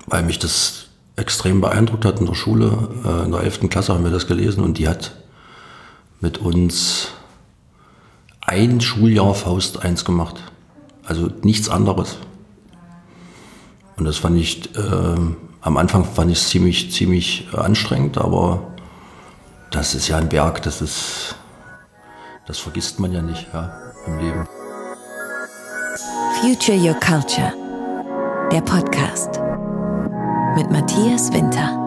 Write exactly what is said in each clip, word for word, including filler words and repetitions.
weil mich das extrem beeindruckt hat in der Schule. Äh, in der elften Klasse haben wir das gelesen und die hat mit uns ein Schuljahr Faust eins gemacht. Also nichts anderes. Und das fand ich, äh, am Anfang fand ich es ziemlich, ziemlich anstrengend, aber das ist ja ein Berg, das ist, das vergisst man ja nicht, ja, im Leben. Future Your Culture, der Podcast mit Matthias Winter.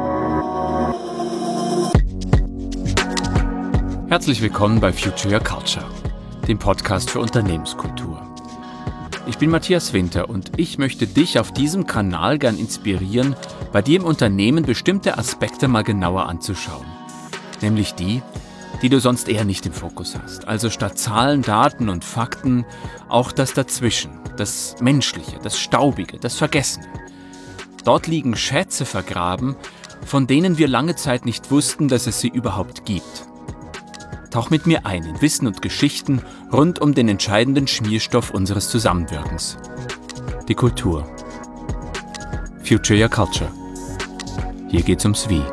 Herzlich willkommen bei Future Your Culture, dem Podcast für Unternehmenskultur. Ich bin Matthias Winter und ich möchte dich auf diesem Kanal gern inspirieren, bei dir im Unternehmen bestimmte Aspekte mal genauer anzuschauen. Nämlich die, die du sonst eher nicht im Fokus hast. Also statt Zahlen, Daten und Fakten auch das Dazwischen, das Menschliche, das Staubige, das Vergessene. Dort liegen Schätze vergraben, von denen wir lange Zeit nicht wussten, dass es sie überhaupt gibt. Tauch mit mir ein in Wissen und Geschichten rund um den entscheidenden Schmierstoff unseres Zusammenwirkens. Die Kultur. Future Your Culture. Hier geht's ums Wie.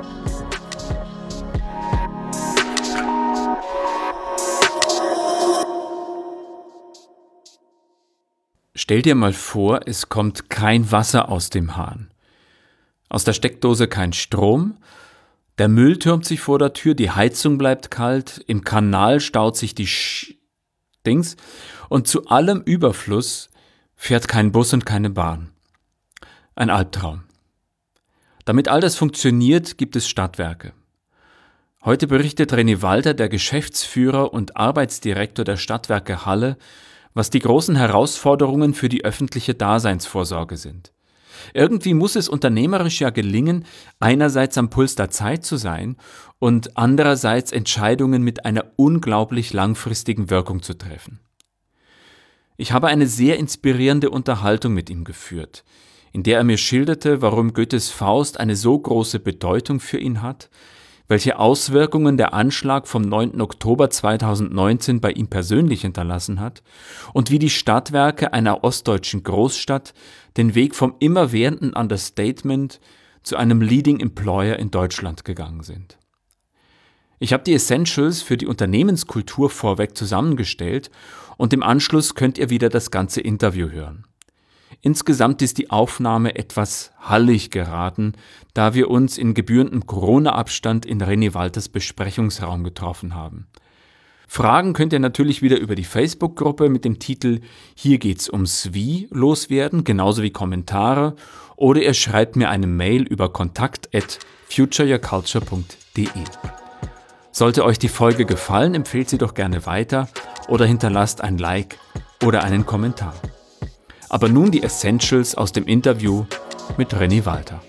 Stell dir mal vor, es kommt kein Wasser aus dem Hahn. Aus der Steckdose kein Strom, der Müll türmt sich vor der Tür, die Heizung bleibt kalt, im Kanal staut sich die Sch- Dings und zu allem Überfluss fährt kein Bus und keine Bahn. Ein Albtraum. Damit all das funktioniert, gibt es Stadtwerke. Heute berichtet René Walter, der Geschäftsführer und Arbeitsdirektor der Stadtwerke Halle, was die großen Herausforderungen für die öffentliche Daseinsvorsorge sind. Irgendwie muss es unternehmerisch ja gelingen, einerseits am Puls der Zeit zu sein und andererseits Entscheidungen mit einer unglaublich langfristigen Wirkung zu treffen. Ich habe eine sehr inspirierende Unterhaltung mit ihm geführt, in der er mir schilderte, warum Goethes Faust eine so große Bedeutung für ihn hat, welche Auswirkungen der Anschlag vom neunten Oktober zweitausendneunzehn bei ihm persönlich hinterlassen hat und wie die Stadtwerke einer ostdeutschen Großstadt den Weg vom immerwährenden Understatement zu einem Leading Employer in Deutschland gegangen sind. Ich habe die Essentials für die Unternehmenskultur vorweg zusammengestellt und im Anschluss könnt ihr wieder das ganze Interview hören. Insgesamt ist die Aufnahme etwas hallig geraten, da wir uns in gebührendem Corona-Abstand in René Walters Besprechungsraum getroffen haben. Fragen könnt ihr natürlich wieder über die Facebook-Gruppe mit dem Titel Hier geht's ums Wie loswerden, genauso wie Kommentare, oder ihr schreibt mir eine Mail über kontakt at future your culture punkt de. Sollte euch die Folge gefallen, empfehlt sie doch gerne weiter oder hinterlasst ein Like oder einen Kommentar. Aber nun die Essentials aus dem Interview mit René Walter.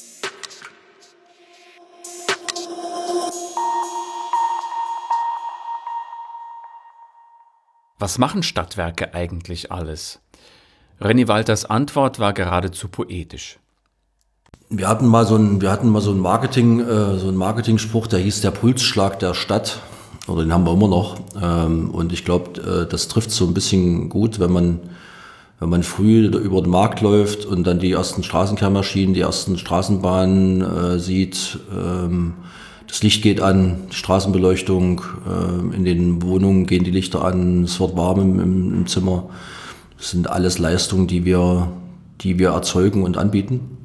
Was machen Stadtwerke eigentlich alles? René Walters Antwort war geradezu poetisch. Wir hatten mal so ein, wir hatten mal so ein Marketing, äh, so ein Marketingspruch, der hieß der Pulsschlag der Stadt. Oder den haben wir immer noch. Ähm, und ich glaube, äh, das trifft so ein bisschen gut, wenn man Wenn man früh über den Markt läuft und dann die ersten Straßenkehrmaschinen, die ersten Straßenbahnen äh, sieht, ähm, das Licht geht an, die Straßenbeleuchtung, äh, in den Wohnungen gehen die Lichter an, es wird warm im, im Zimmer. Das sind alles Leistungen, die wir, die wir erzeugen und anbieten.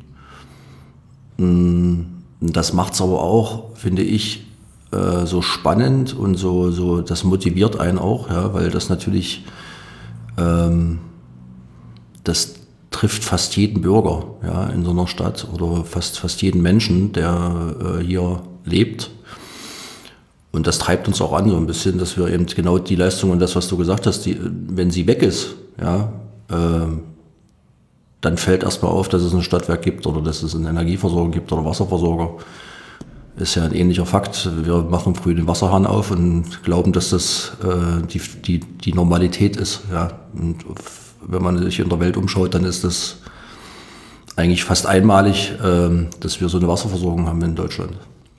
Und das macht's aber auch, finde ich, äh, so spannend und so, so, das motiviert einen auch, ja, weil das natürlich ähm, das trifft fast jeden Bürger, ja, in so einer Stadt oder fast, fast jeden Menschen, der äh, hier lebt. Und das treibt uns auch an so ein bisschen, dass wir eben genau die Leistung und das, was du gesagt hast, die, wenn sie weg ist, ja, äh, dann fällt erstmal auf, dass es ein Stadtwerk gibt oder dass es eine Energieversorgung gibt oder Wasserversorger. Ist ja ein ähnlicher Fakt. Wir machen früh den Wasserhahn auf und glauben, dass das äh, die, die, die Normalität ist, ja. Und wenn man sich in der Welt umschaut, dann ist das eigentlich fast einmalig, dass wir so eine Wasserversorgung haben in Deutschland.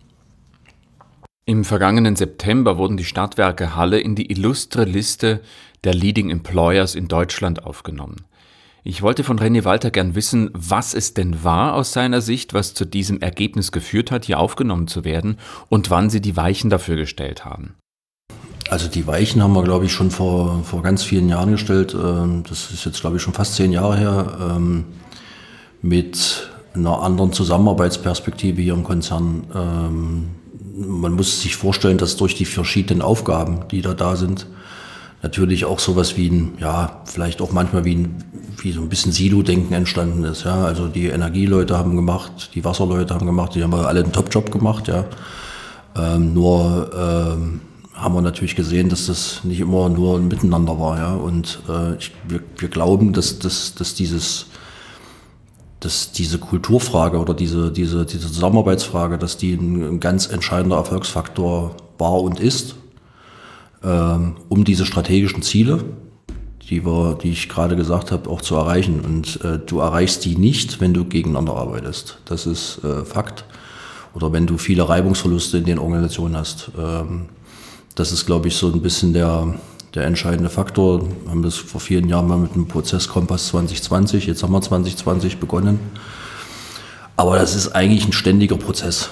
Im vergangenen September wurden die Stadtwerke Halle in die illustre Liste der Leading Employers in Deutschland aufgenommen. Ich wollte von René Walter gern wissen, was es denn war aus seiner Sicht, was zu diesem Ergebnis geführt hat, hier aufgenommen zu werden und wann Sie die Weichen dafür gestellt haben. Also die Weichen haben wir, glaube ich, schon vor, vor ganz vielen Jahren gestellt. Das ist jetzt, glaube ich, schon fast zehn Jahre her, mit einer anderen Zusammenarbeitsperspektive hier im Konzern. Man muss sich vorstellen, dass durch die verschiedenen Aufgaben, die da da sind, natürlich auch sowas wie ein, ja, vielleicht auch manchmal wie ein, wie so ein bisschen Silo-Denken entstanden ist, ja. Also die Energieleute haben gemacht, die Wasserleute haben gemacht, die haben alle einen Top-Job gemacht, ja. Ähm, nur ähm, haben wir natürlich gesehen, dass das nicht immer nur ein Miteinander war, ja. Und äh, ich, wir, wir glauben, dass, dass, dass dieses, dass diese Kulturfrage oder diese, diese, diese Zusammenarbeitsfrage, dass die ein, ein ganz entscheidender Erfolgsfaktor war und ist, um diese strategischen Ziele, die wir, die ich gerade gesagt habe, auch zu erreichen. Und äh, du erreichst die nicht, wenn du gegeneinander arbeitest. Das ist äh, Fakt. Oder wenn du viele Reibungsverluste in den Organisationen hast. Ähm, das ist, glaube ich, so ein bisschen der, der entscheidende Faktor. Wir haben das vor vielen Jahren mal mit dem Prozess Kompass zwanzig zwanzig, jetzt haben wir zwanzig zwanzig begonnen. Aber das ist eigentlich ein ständiger Prozess.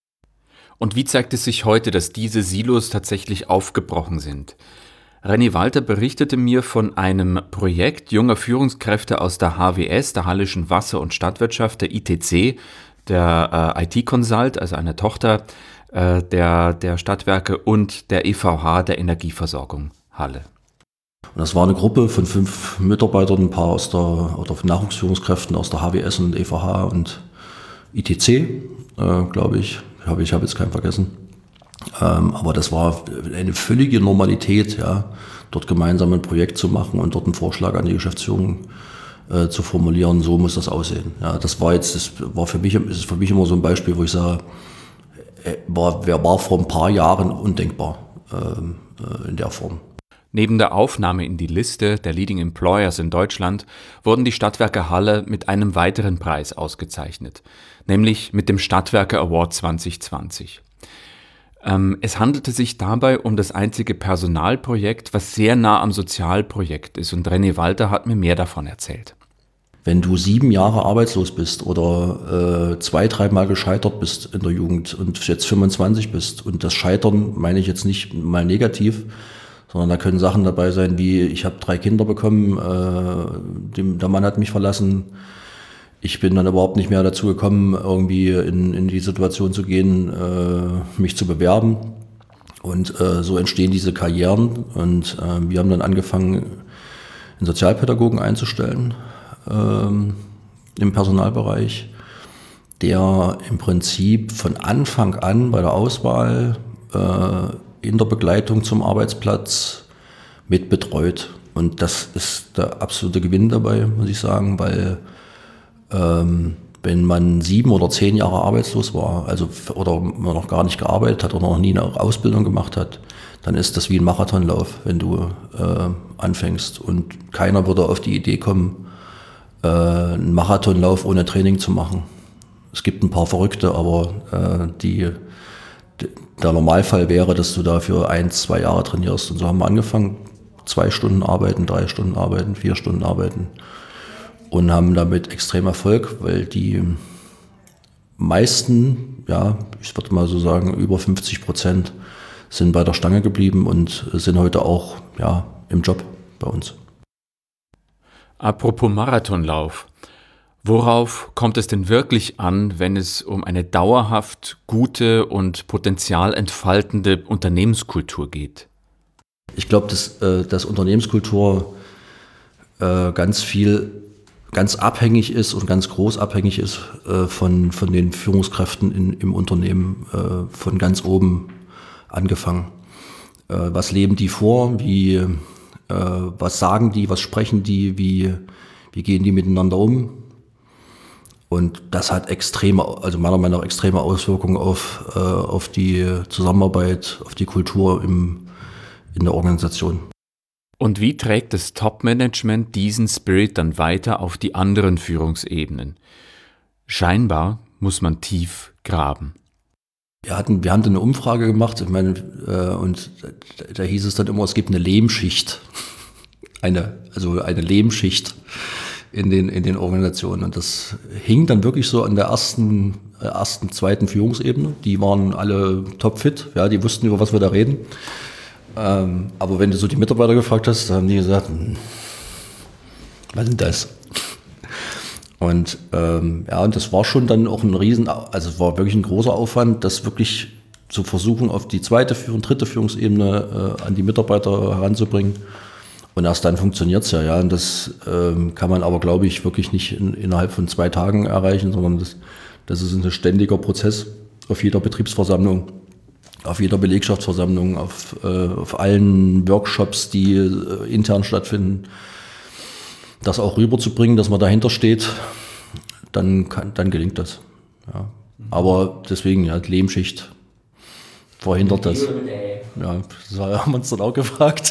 Und wie zeigt es sich heute, dass diese Silos tatsächlich aufgebrochen sind? René Walter berichtete mir von einem Projekt junger Führungskräfte aus der H W S, der Hallischen Wasser- und Stadtwirtschaft, der I T C, der äh, I T Consult, also einer Tochter äh, der, der Stadtwerke, und der E V H, der Energieversorgung Halle. Und das war eine Gruppe von fünf Mitarbeitern, ein paar aus der, oder von Nachwuchsführungskräften aus der H W S und E V H und I T C, äh, glaube ich. Ich habe, ich habe jetzt keinen vergessen. Ähm, aber das war eine völlige Normalität, ja, dort gemeinsam ein Projekt zu machen und dort einen Vorschlag an die Geschäftsführung äh, zu formulieren. So muss das aussehen. Ja, das war jetzt, das war für mich, ist für mich immer so ein Beispiel, wo ich sage, äh, war, wer war vor ein paar Jahren undenkbar äh, in der Form. Neben der Aufnahme in die Liste der Leading Employers in Deutschland wurden die Stadtwerke Halle mit einem weiteren Preis ausgezeichnet, nämlich mit dem Stadtwerke Award zwanzig zwanzig. Ähm, es handelte sich dabei um das einzige Personalprojekt, was sehr nah am Sozialprojekt ist, und René Walter hat mir mehr davon erzählt. Wenn du sieben Jahre arbeitslos bist oder äh, zwei, dreimal gescheitert bist in der Jugend und jetzt fünfundzwanzig bist, und das Scheitern meine ich jetzt nicht mal negativ, sondern da können Sachen dabei sein wie, ich habe drei Kinder bekommen, äh, dem, der Mann hat mich verlassen, ich bin dann überhaupt nicht mehr dazu gekommen, irgendwie in, in die Situation zu gehen, äh, mich zu bewerben. Und äh, so entstehen diese Karrieren. Und äh, wir haben dann angefangen, einen Sozialpädagogen einzustellen ähm, im Personalbereich, der im Prinzip von Anfang an bei der Auswahl äh, in der Begleitung zum Arbeitsplatz mit betreut. Und das ist der absolute Gewinn dabei, muss ich sagen, weil ähm, wenn man sieben oder zehn Jahre arbeitslos war, also oder man noch gar nicht gearbeitet hat oder noch nie eine Ausbildung gemacht hat, dann ist das wie ein Marathonlauf, wenn du äh, anfängst. Und keiner würde auf die Idee kommen, äh, einen Marathonlauf ohne Training zu machen. Es gibt ein paar Verrückte, aber äh, die der Normalfall wäre, dass du dafür ein, zwei Jahre trainierst. Und so haben wir angefangen, zwei Stunden arbeiten, drei Stunden arbeiten, vier Stunden arbeiten und haben damit extrem Erfolg, weil die meisten, ja, ich würde mal so sagen, über fünfzig Prozent sind bei der Stange geblieben und sind heute auch, ja, im Job bei uns. Apropos Marathonlauf. Worauf kommt es denn wirklich an, wenn es um eine dauerhaft gute und potenzialentfaltende Unternehmenskultur geht? Ich glaube, dass, äh, dass Unternehmenskultur äh, ganz viel, ganz abhängig ist und ganz groß abhängig ist äh, von, von den Führungskräften in, im Unternehmen, äh, von ganz oben angefangen. Äh, was leben die vor? Wie, äh, was sagen die? Was sprechen die? Wie, wie gehen die miteinander um? Und das hat extreme, also meiner Meinung nach extreme Auswirkungen auf, äh, auf die Zusammenarbeit, auf die Kultur im, in der Organisation. Und wie trägt das Top-Management diesen Spirit dann weiter auf die anderen Führungsebenen? Scheinbar muss man tief graben. Wir hatten, wir haben eine Umfrage gemacht, ich meine, äh, und da, da hieß es dann immer, es gibt eine Lehmschicht, eine, also eine Lehmschicht in den, in den Organisationen. Und das hing dann wirklich so an der ersten, äh, ersten, zweiten Führungsebene. Die waren alle topfit, ja, die wussten, über was wir da reden. Ähm, aber wenn du so die Mitarbeiter gefragt hast, dann haben die gesagt, hm, was ist denn das? Und ähm, ja, und das war schon dann auch ein Riesen, also es war wirklich ein großer Aufwand, das wirklich zu versuchen, auf die zweite Führung, dritte Führungsebene äh, an die Mitarbeiter heranzubringen. Und erst dann funktioniert es ja, ja. Und das ähm, kann man aber, glaube ich, wirklich nicht in, innerhalb von zwei Tagen erreichen, sondern das, das ist ein ständiger Prozess auf jeder Betriebsversammlung, auf jeder Belegschaftsversammlung, auf, äh, auf allen Workshops, die äh, intern stattfinden. Das auch rüberzubringen, dass man dahinter steht, dann, kann, dann gelingt das. Ja. Aber deswegen, ja, die Lehmschicht verhindert das. Ja, das haben wir uns dann auch gefragt.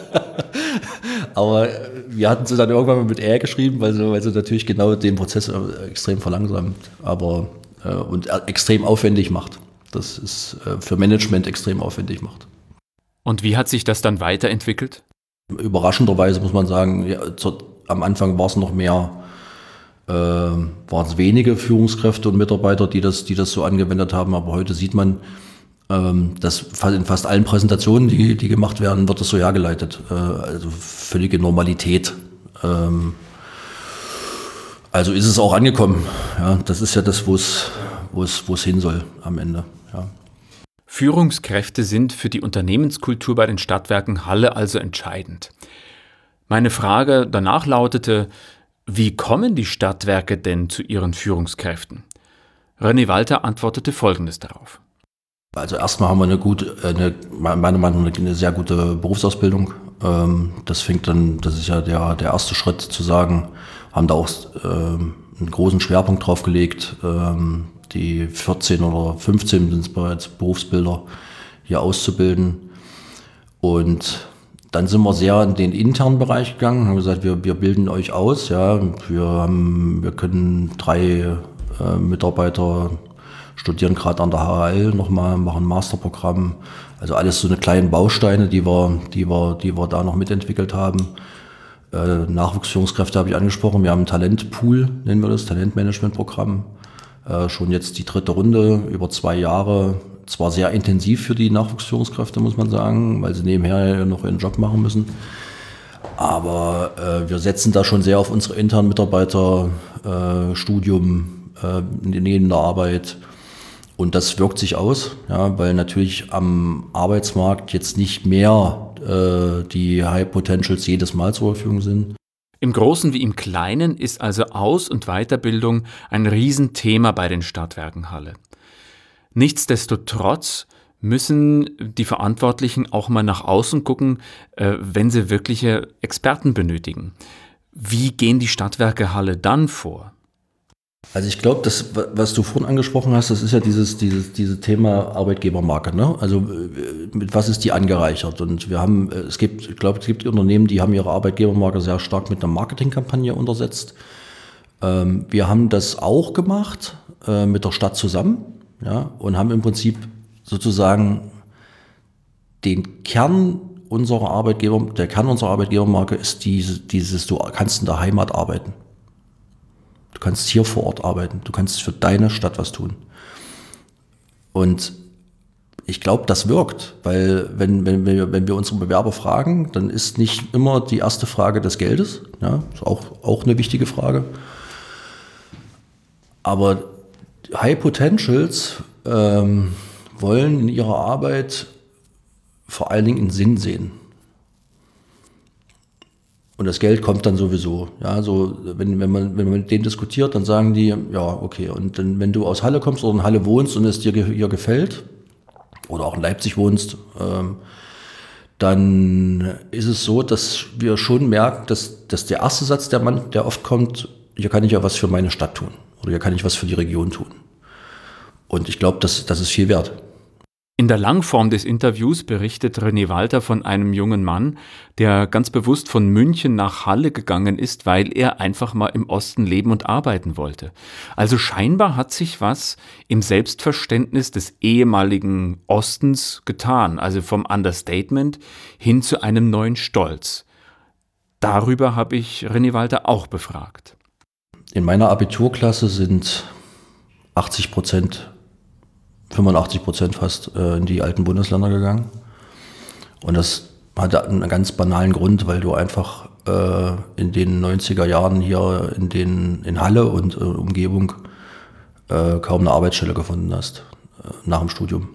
Aber wir hatten sie dann irgendwann mal mit Ä geschrieben, weil sie, weil sie natürlich genau den Prozess extrem verlangsamt, aber äh, und extrem aufwendig macht. Das ist äh, für Management extrem aufwendig macht. Und wie hat sich das dann weiterentwickelt? Überraschenderweise muss man sagen, ja, zur, am Anfang war es noch mehr, äh, waren es wenige Führungskräfte und Mitarbeiter, die das, die das so angewendet haben. Aber heute sieht man, ähm, dass in fast allen Präsentationen, die, die gemacht werden, wird das so hergeleitet. Äh, also völlige Normalität. Ähm, also ist es auch angekommen. Ja, das ist ja das, wo es, wo es, wo es hin soll am Ende. Ja. Führungskräfte sind für die Unternehmenskultur bei den Stadtwerken Halle also entscheidend. Meine Frage danach lautete, wie kommen die Stadtwerke denn zu ihren Führungskräften? René Walter antwortete Folgendes darauf. Also erstmal haben wir eine gute, eine, meiner Meinung nach eine sehr gute Berufsausbildung. Das fängt dann, das ist ja der, der erste Schritt zu sagen, haben da auch einen großen Schwerpunkt drauf gelegt, die vierzehn oder fünfzehn sind es bereits Berufsbilder hier auszubilden. Und dann sind wir sehr in den internen Bereich gegangen, haben gesagt, wir, wir bilden euch aus. Ja, wir, haben, wir können drei äh, Mitarbeiter studieren gerade an der H H L nochmal, machen ein Masterprogramm. Also alles so eine kleinen Bausteine, die wir, die wir, die wir da noch mitentwickelt haben. Äh, Nachwuchsführungskräfte habe ich angesprochen. Wir haben ein Talentpool, nennen wir das, Talentmanagementprogramm. Äh, schon jetzt die dritte Runde über zwei Jahre. Zwar sehr intensiv für die Nachwuchsführungskräfte, muss man sagen, weil sie nebenher noch ihren Job machen müssen. Aber äh, wir setzen da schon sehr auf unsere internen Mitarbeiter, äh, Studium, äh, neben der Arbeit. Und das wirkt sich aus, ja, weil natürlich am Arbeitsmarkt jetzt nicht mehr äh, die High Potentials jedes Mal zur Verfügung sind. Im Großen wie im Kleinen ist also Aus- und Weiterbildung ein Riesenthema bei den Stadtwerken Halle. Nichtsdestotrotz müssen die Verantwortlichen auch mal nach außen gucken, äh, wenn sie wirkliche Experten benötigen. Wie gehen die Stadtwerke Halle dann vor? Also ich glaube, das, was du vorhin angesprochen hast, das ist ja dieses, dieses, dieses Thema Arbeitgebermarke, ne? Also mit was ist die angereichert? Und wir haben, es gibt, ich glaube, es gibt Unternehmen, die haben ihre Arbeitgebermarke sehr stark mit einer Marketingkampagne untersetzt. Ähm, wir haben das auch gemacht, äh, mit der Stadt zusammen, ja, und haben im Prinzip sozusagen den Kern unserer Arbeitgeber, der Kern unserer Arbeitgebermarke ist diese, dieses, du kannst in der Heimat arbeiten. Du kannst hier vor Ort arbeiten. Du kannst für deine Stadt was tun. Und ich glaube, das wirkt, weil wenn, wenn, wir, wenn wir unsere Bewerber fragen, dann ist nicht immer die erste Frage des Geldes. Ja, ist auch, auch eine wichtige Frage. Aber High Potentials ähm, wollen in ihrer Arbeit vor allen Dingen einen Sinn sehen. Und das Geld kommt dann sowieso. Ja, so, wenn, wenn, man, wenn man mit denen diskutiert, dann sagen die, ja, okay. Und dann, wenn du aus Halle kommst oder in Halle wohnst und es dir hier gefällt, oder auch in Leipzig wohnst, ähm, dann ist es so, dass wir schon merken, dass, dass der erste Satz, der, Mann, der oft kommt, hier kann ich ja was für meine Stadt tun. Oder hier kann ich was für die Region tun. Und ich glaube, das, das ist viel wert. In der Langform des Interviews berichtet René Walter von einem jungen Mann, der ganz bewusst von München nach Halle gegangen ist, weil er einfach mal im Osten leben und arbeiten wollte. Also scheinbar hat sich was im Selbstverständnis des ehemaligen Ostens getan, also vom Understatement hin zu einem neuen Stolz. Darüber habe ich René Walter auch befragt. In meiner Abiturklasse sind achtzig Prozent, fünfundachtzig Prozent fast äh, in die alten Bundesländer gegangen. Und das hatte einen ganz banalen Grund, weil du einfach äh, in den neunziger Jahren hier in, den, in Halle und äh, Umgebung äh, kaum eine Arbeitsstelle gefunden hast äh, nach dem Studium.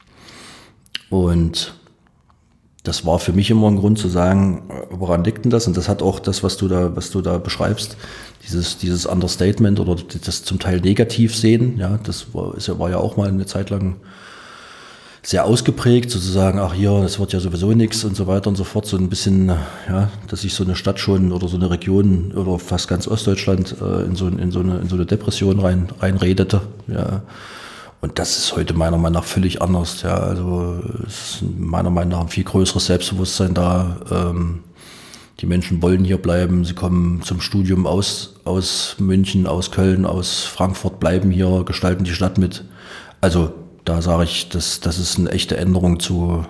Und das war für mich immer ein Grund zu sagen, woran liegt denn das? Und das hat auch das, was du da, was du da beschreibst, dieses, dieses Understatement oder das zum Teil negativ sehen, ja, das war, ist ja, war ja auch mal eine Zeit lang sehr ausgeprägt, sozusagen, ach hier, das wird ja sowieso nichts und so weiter und so fort, so ein bisschen, ja, dass sich so eine Stadt schon oder so eine Region oder fast ganz Ostdeutschland äh, in, so, in, so eine, in so eine Depression rein, reinredete, ja. Und das ist heute meiner Meinung nach völlig anders. Ja, also es ist meiner Meinung nach ein viel größeres Selbstbewusstsein da. Ähm, die Menschen wollen hier bleiben. Sie kommen zum Studium aus, aus München, aus Köln, aus Frankfurt, bleiben hier, gestalten die Stadt mit. Also da sage ich, das, das ist eine echte Änderung zu,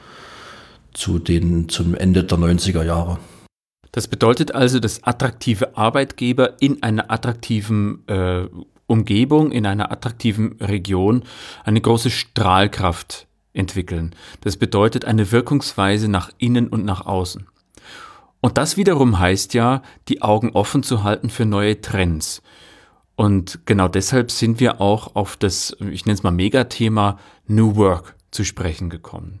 zu den, zum Ende der neunziger Jahre. Das bedeutet also, dass attraktive Arbeitgeber in einer attraktiven äh, Umgebung, in einer attraktiven Region eine große Strahlkraft entwickeln. Das bedeutet eine Wirkungsweise nach innen und nach außen. Und das wiederum heißt ja, die Augen offen zu halten für neue Trends. Und genau deshalb sind wir auch auf das, ich nenne es mal Megathema New Work zu sprechen gekommen.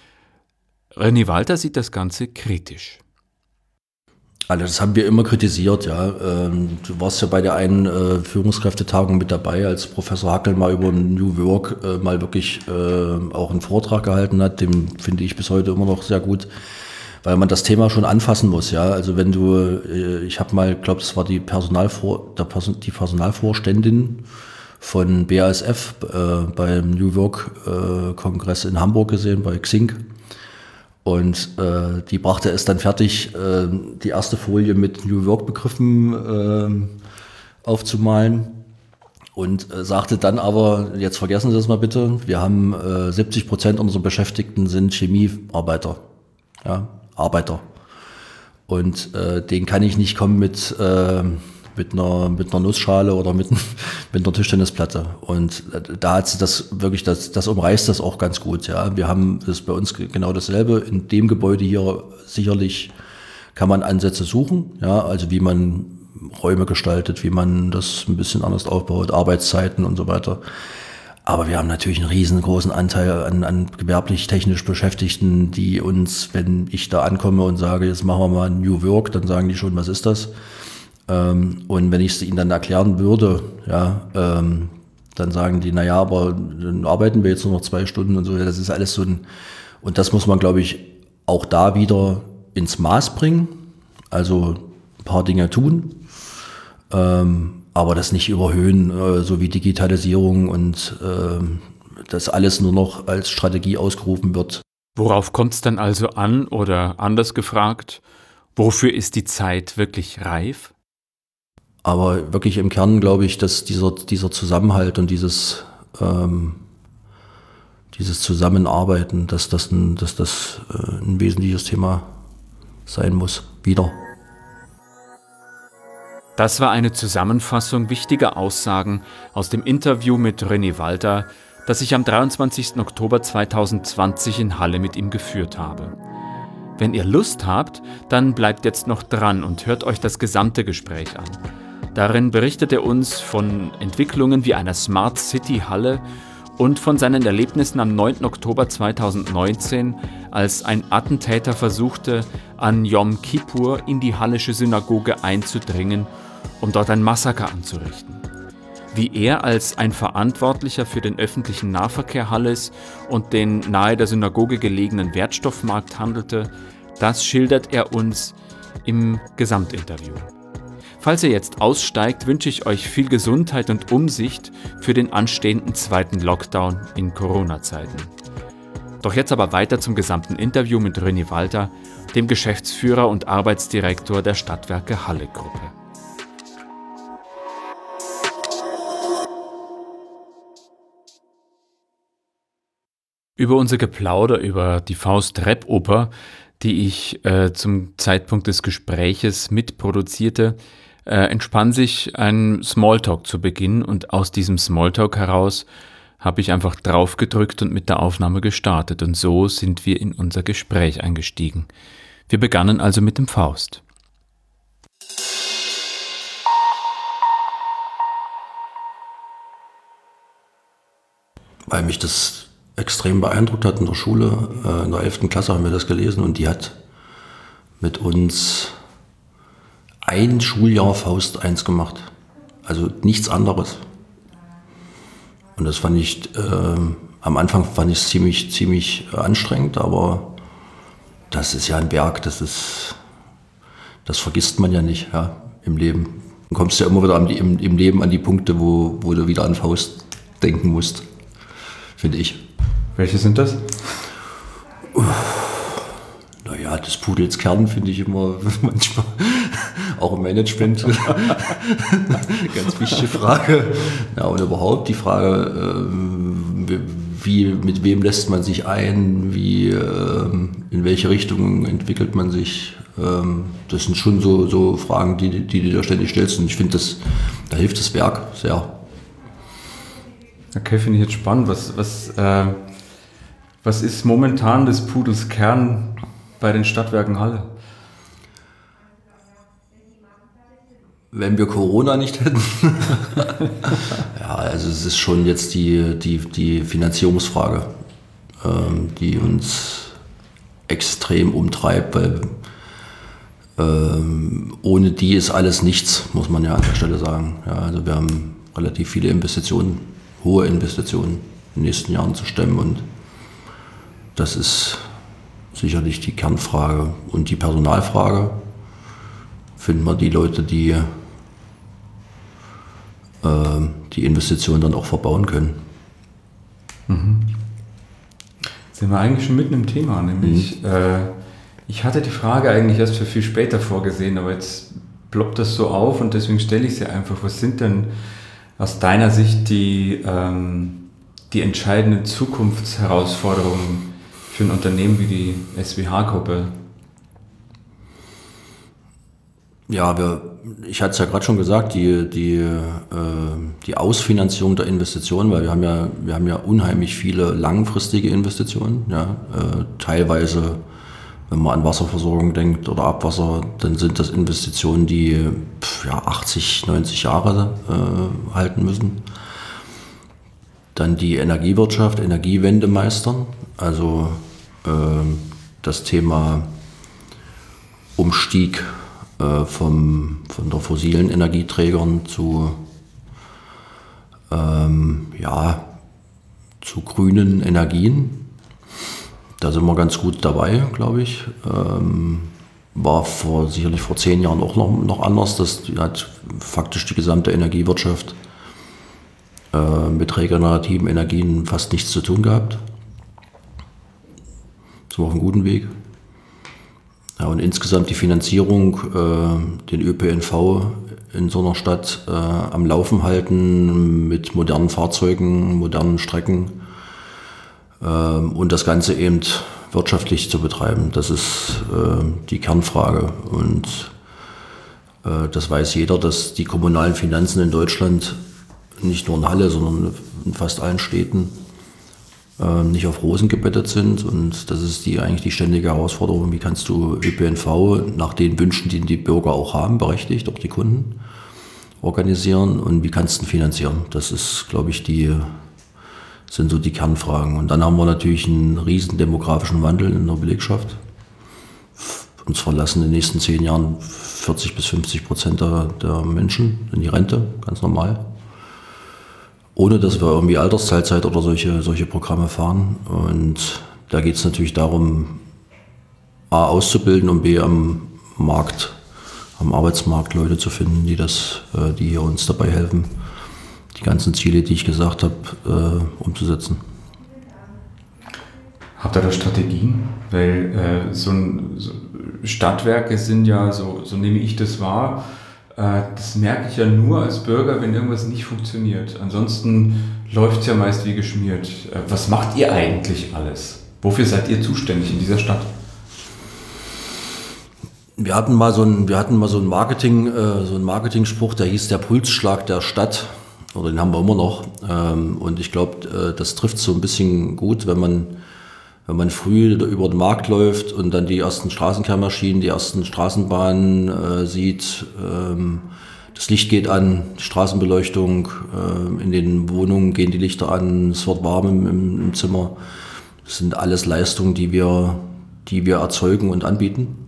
René Walter sieht das Ganze kritisch. Also das haben wir immer kritisiert, ja. Du warst ja bei der einen äh, Führungskräftetagung mit dabei, als Professor Hackel mal über New Work äh, mal wirklich äh, auch einen Vortrag gehalten hat. Den finde ich bis heute immer noch sehr gut, weil man das Thema schon anfassen muss, ja. Also wenn du, äh, ich habe mal, glaube das war die Personalvor, der Person, die Personalvorständin von B A S F äh, beim New Work äh, Kongress in Hamburg gesehen, bei Xing. Und äh, die brachte es dann fertig, äh, die erste Folie mit New Work-Begriffen äh, aufzumalen und äh, sagte dann aber, jetzt vergessen Sie das mal bitte, wir haben äh, siebzig Prozent unserer Beschäftigten sind Chemiearbeiter, ja, Arbeiter. Und äh, denen kann ich nicht kommen mit, äh, mit, einer, mit einer Nussschale oder mit, mit einer Tischtennisplatte. Und da hat sie das wirklich, das, das umreißt das auch ganz gut. Ja, wir haben das bei uns genau dasselbe. In dem Gebäude hier sicherlich kann man Ansätze suchen. Ja, also wie man Räume gestaltet, wie man das ein bisschen anders aufbaut, Arbeitszeiten und so weiter. Aber wir haben natürlich einen riesengroßen Anteil an, an gewerblich-technisch Beschäftigten, die uns, wenn ich da ankomme und sage, jetzt machen wir mal New Work, dann sagen die schon, was ist das? Ähm, und wenn ich es ihnen dann erklären würde, ja, ähm, dann sagen die, naja, aber dann arbeiten wir jetzt nur noch zwei Stunden und so. Das ist alles so ein, und das muss man, glaube ich, auch da wieder ins Maß bringen. Also ein paar Dinge tun, ähm, aber das nicht überhöhen, äh, so wie Digitalisierung und äh, das alles nur noch als Strategie ausgerufen wird. Worauf kommt es dann also an oder anders gefragt, wofür ist die Zeit wirklich reif? Aber wirklich im Kern glaube ich, dass dieser, dieser Zusammenhalt und dieses, ähm, dieses Zusammenarbeiten, dass das ein, dass das äh, ein wesentliches Thema sein muss. Wieder. Das war eine Zusammenfassung wichtiger Aussagen aus dem Interview mit René Walter, das ich am dreiundzwanzigsten Oktober zweitausendzwanzig in Halle mit ihm geführt habe. Wenn ihr Lust habt, dann bleibt jetzt noch dran und hört euch das gesamte Gespräch an. Darin berichtet er uns von Entwicklungen wie einer Smart City Halle und von seinen Erlebnissen am neunten Oktober zweitausendneunzehn, als ein Attentäter versuchte, an Yom Kippur in die hallische Synagoge einzudringen, um dort ein Massaker anzurichten. Wie er als ein Verantwortlicher für den öffentlichen Nahverkehr Halles und den nahe der Synagoge gelegenen Wertstoffmarkt handelte, das schildert er uns im Gesamtinterview. Falls ihr jetzt aussteigt, wünsche ich euch viel Gesundheit und Umsicht für den anstehenden zweiten Lockdown in Corona-Zeiten. Doch jetzt aber weiter zum gesamten Interview mit René Walter, dem Geschäftsführer und Arbeitsdirektor der Stadtwerke Halle-Gruppe. Über unser Geplauder über die Faust-Rap-Oper die ich äh, zum Zeitpunkt des Gespräches mitproduzierte, äh, entspann sich ein Smalltalk zu Beginn und aus diesem Smalltalk heraus habe ich einfach drauf gedrückt und mit der Aufnahme gestartet und so sind wir in unser Gespräch eingestiegen. Wir begannen also mit dem Faust. Weil mich das extrem beeindruckt hat in der Schule. Äh, in der elften Klasse haben wir das gelesen und die hat mit uns ein Schuljahr Faust eins gemacht. Also nichts anderes. Und das fand ich, äh, am Anfang fand ich es ziemlich, ziemlich anstrengend, aber das ist ja ein Berg, das ist, das vergisst man ja nicht, ja, im Leben. Du kommst ja immer wieder am, im, im Leben an die Punkte, wo, wo du wieder an Faust denken musst, finde ich. Welche sind das? Naja, des Pudels Kern finde ich immer manchmal, auch im Management, ganz wichtige Frage. Ja, und überhaupt die Frage, wie, mit wem lässt man sich ein, wie, in welche Richtung entwickelt man sich. Das sind schon so, so Fragen, die, die du da ständig stellst. Und ich finde, das, da hilft das Werk sehr. Okay, finde ich jetzt spannend. Was, was, äh, was ist momentan des Pudels Kern bei den Stadtwerken Halle? Wenn wir Corona nicht hätten. Ja, also es ist schon jetzt die, die, die Finanzierungsfrage, ähm, die uns extrem umtreibt, weil ähm, ohne die ist alles nichts, muss man ja an der Stelle sagen. Ja, also wir haben relativ viele Investitionen, hohe Investitionen in den nächsten Jahren zu stemmen und das ist sicherlich die Kernfrage. Und die Personalfrage, finden wir die Leute, die äh, die Investitionen dann auch verbauen können. Mhm. Jetzt sind wir eigentlich schon mitten im Thema, nämlich mhm. äh, ich hatte die Frage eigentlich erst für viel später vorgesehen, aber jetzt ploppt das so auf und deswegen stelle ich sie einfach. Was sind denn aus deiner Sicht die, ähm, die entscheidenden Zukunftsherausforderungen für ein Unternehmen wie die S W H-Gruppe? Ja, wir, ich hatte es ja gerade schon gesagt, die, die, äh, die Ausfinanzierung der Investitionen, weil wir haben ja, wir haben ja unheimlich viele langfristige Investitionen, ja, äh, teilweise, wenn man an Wasserversorgung denkt oder Abwasser, dann sind das Investitionen, die pf, ja, achtzig, neunzig Jahre äh, halten müssen. Dann die Energiewirtschaft, Energiewende meistern, also äh, das Thema Umstieg äh, vom, von der fossilen Energieträgern zu, ähm, ja, zu grünen Energien. Da sind wir ganz gut dabei, glaube ich. Ähm, war vor, sicherlich vor zehn Jahren auch noch, noch anders. Das hat faktisch die gesamte Energiewirtschaft äh, mit regenerativen Energien fast nichts zu tun gehabt. Sind wir auf einem guten Weg. Ja, und insgesamt die Finanzierung, äh, den Ö P N V in so einer Stadt äh, am Laufen halten mit modernen Fahrzeugen, modernen Strecken äh, und das Ganze eben wirtschaftlich zu betreiben. Das ist äh, die Kernfrage. Und äh, das weiß jeder, dass die kommunalen Finanzen in Deutschland, nicht nur in Halle, sondern in fast allen Städten, äh, nicht auf Rosen gebettet sind. Und das ist die eigentlich die ständige Herausforderung. Wie kannst du Ö P N V nach den Wünschen, die die Bürger auch haben, berechtigt, auch die Kunden, organisieren und wie kannst du ihn finanzieren? Das ist, glaube ich, die sind so die Kernfragen. Und dann haben wir natürlich einen riesen demografischen Wandel in der Belegschaft. Uns verlassen in den nächsten zehn Jahren vierzig bis fünfzig Prozent der, der Menschen in die Rente, ganz normal. Ohne dass wir irgendwie Altersteilzeit oder solche, solche Programme fahren. Und da geht es natürlich darum, A, auszubilden und B, am Markt, am Arbeitsmarkt Leute zu finden, die das, die hier uns dabei helfen, die ganzen Ziele, die ich gesagt habe, äh, umzusetzen. Habt ihr da Strategien? Weil äh, so, ein, so Stadtwerke sind ja, so, so nehme ich das wahr, äh, das merke ich ja nur als Bürger, wenn irgendwas nicht funktioniert. Ansonsten läuft es ja meist wie geschmiert. Äh, was macht ihr eigentlich alles? Wofür seid ihr zuständig in dieser Stadt? Wir hatten mal so einen, wir hatten mal so einen Marketing, äh, so einen Marketing-Spruch, der hieß der Pulsschlag der Stadt. Oder den haben wir immer noch. Ähm, und ich glaube, äh, das trifft so ein bisschen gut, wenn man, wenn man früh über den Markt läuft und dann die ersten Straßenkehrmaschinen, die ersten Straßenbahnen äh, sieht. Ähm, das Licht geht an, die Straßenbeleuchtung, äh, in den Wohnungen gehen die Lichter an, es wird warm im, im, im Zimmer. Das sind alles Leistungen, die wir, die wir erzeugen und anbieten.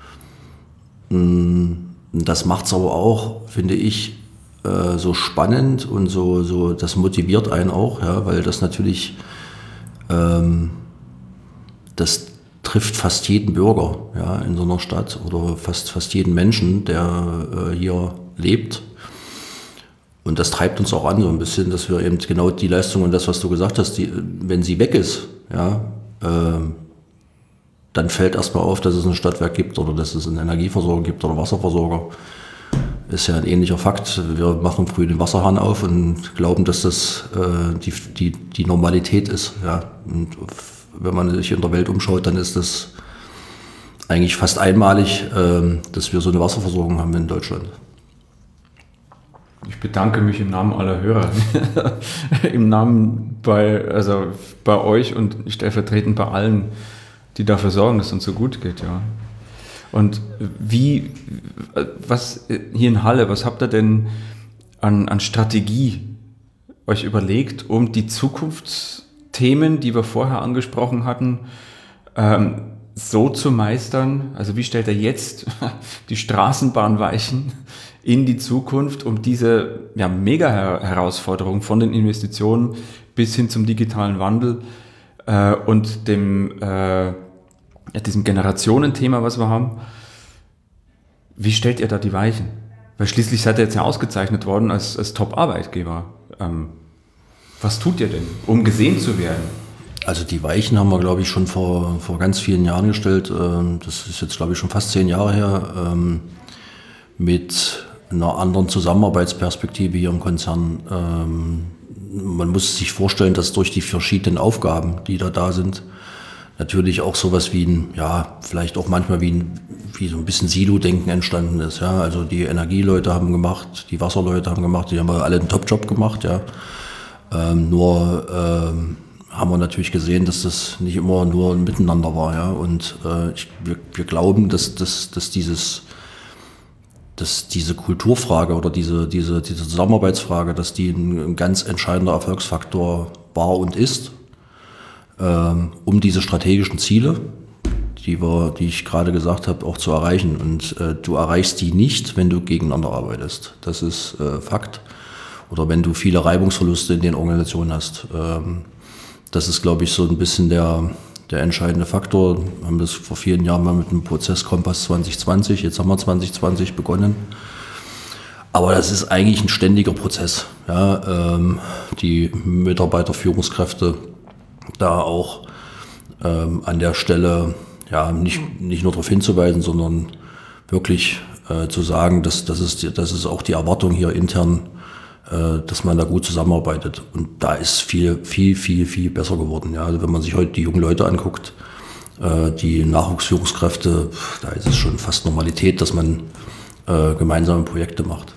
Das macht es aber auch, finde ich, so spannend und so, so, das motiviert einen auch, ja, weil das natürlich, ähm, das trifft fast jeden Bürger, ja, in so einer Stadt oder fast, fast jeden Menschen, der äh, hier lebt. Und das treibt uns auch an so ein bisschen, dass wir eben genau die Leistung und das, was du gesagt hast, die, wenn sie weg ist, ja, äh, dann fällt erstmal auf, dass es ein Stadtwerk gibt oder dass es einen Energieversorger gibt oder Wasserversorger. Ist ja ein ähnlicher Fakt. Wir machen früh den Wasserhahn auf und glauben, dass das äh, die, die, die Normalität ist. Ja. Und wenn man sich in der Welt umschaut, dann ist das eigentlich fast einmalig, äh, dass wir so eine Wasserversorgung haben in Deutschland. Ich bedanke mich im Namen aller Hörer, im Namen bei, also bei euch und stellvertretend bei allen, die dafür sorgen, dass es uns so gut geht, ja. Und wie, was hier in Halle, was habt ihr denn an, an Strategie euch überlegt, um die Zukunftsthemen, die wir vorher angesprochen hatten, ähm, so zu meistern? Also wie stellt ihr jetzt die Straßenbahnweichen in die Zukunft, um diese ja, Mega-Herausforderung von den Investitionen bis hin zum digitalen Wandel äh, und dem äh, ja, diesem Generationenthema, was wir haben. Wie stellt ihr da die Weichen? Weil schließlich seid ihr jetzt ja ausgezeichnet worden als, als Top-Arbeitgeber. Ähm, was tut ihr denn, um gesehen zu werden? Also die Weichen haben wir, glaube ich, schon vor, vor ganz vielen Jahren gestellt. Das ist jetzt, glaube ich, schon fast zehn Jahre her. Mit einer anderen Zusammenarbeitsperspektive hier im Konzern. Man muss sich vorstellen, dass durch die verschiedenen Aufgaben, die da da sind, natürlich auch sowas wie ein, ja, vielleicht auch manchmal wie ein, wie so ein bisschen Silo-Denken entstanden ist, ja. Also die Energieleute haben gemacht, die Wasserleute haben gemacht, die haben alle einen Top-Job gemacht, ja. Ähm, nur ähm, haben wir natürlich gesehen, dass das nicht immer nur ein Miteinander war, ja. Und äh, ich, wir, wir glauben, dass, dass, dass dieses, dass diese Kulturfrage oder diese, diese, diese Zusammenarbeitsfrage, dass die ein, ein ganz entscheidender Erfolgsfaktor war und ist, um diese strategischen Ziele, die wir, die ich gerade gesagt habe, auch zu erreichen. Und äh, du erreichst die nicht, wenn du gegeneinander arbeitest. Das ist äh, Fakt. Oder wenn du viele Reibungsverluste in den Organisationen hast. Ähm, das ist, glaube ich, so ein bisschen der, der entscheidende Faktor. Wir haben das vor vielen Jahren mal mit dem Prozess Kompass zwanzig zwanzig, jetzt haben wir zwanzig zwanzig begonnen. Aber das ist eigentlich ein ständiger Prozess. Ja, ähm, die Mitarbeiter, Führungskräfte, da auch ähm, an der Stelle ja nicht, nicht nur darauf hinzuweisen, sondern wirklich äh, zu sagen, dass das ist, das ist auch die Erwartung hier intern, äh, dass man da gut zusammenarbeitet. Und da ist viel, viel, viel, viel besser geworden. Ja, also wenn man sich heute die jungen Leute anguckt, äh, die Nachwuchsführungskräfte, da ist es schon fast Normalität, dass man äh, gemeinsame Projekte macht.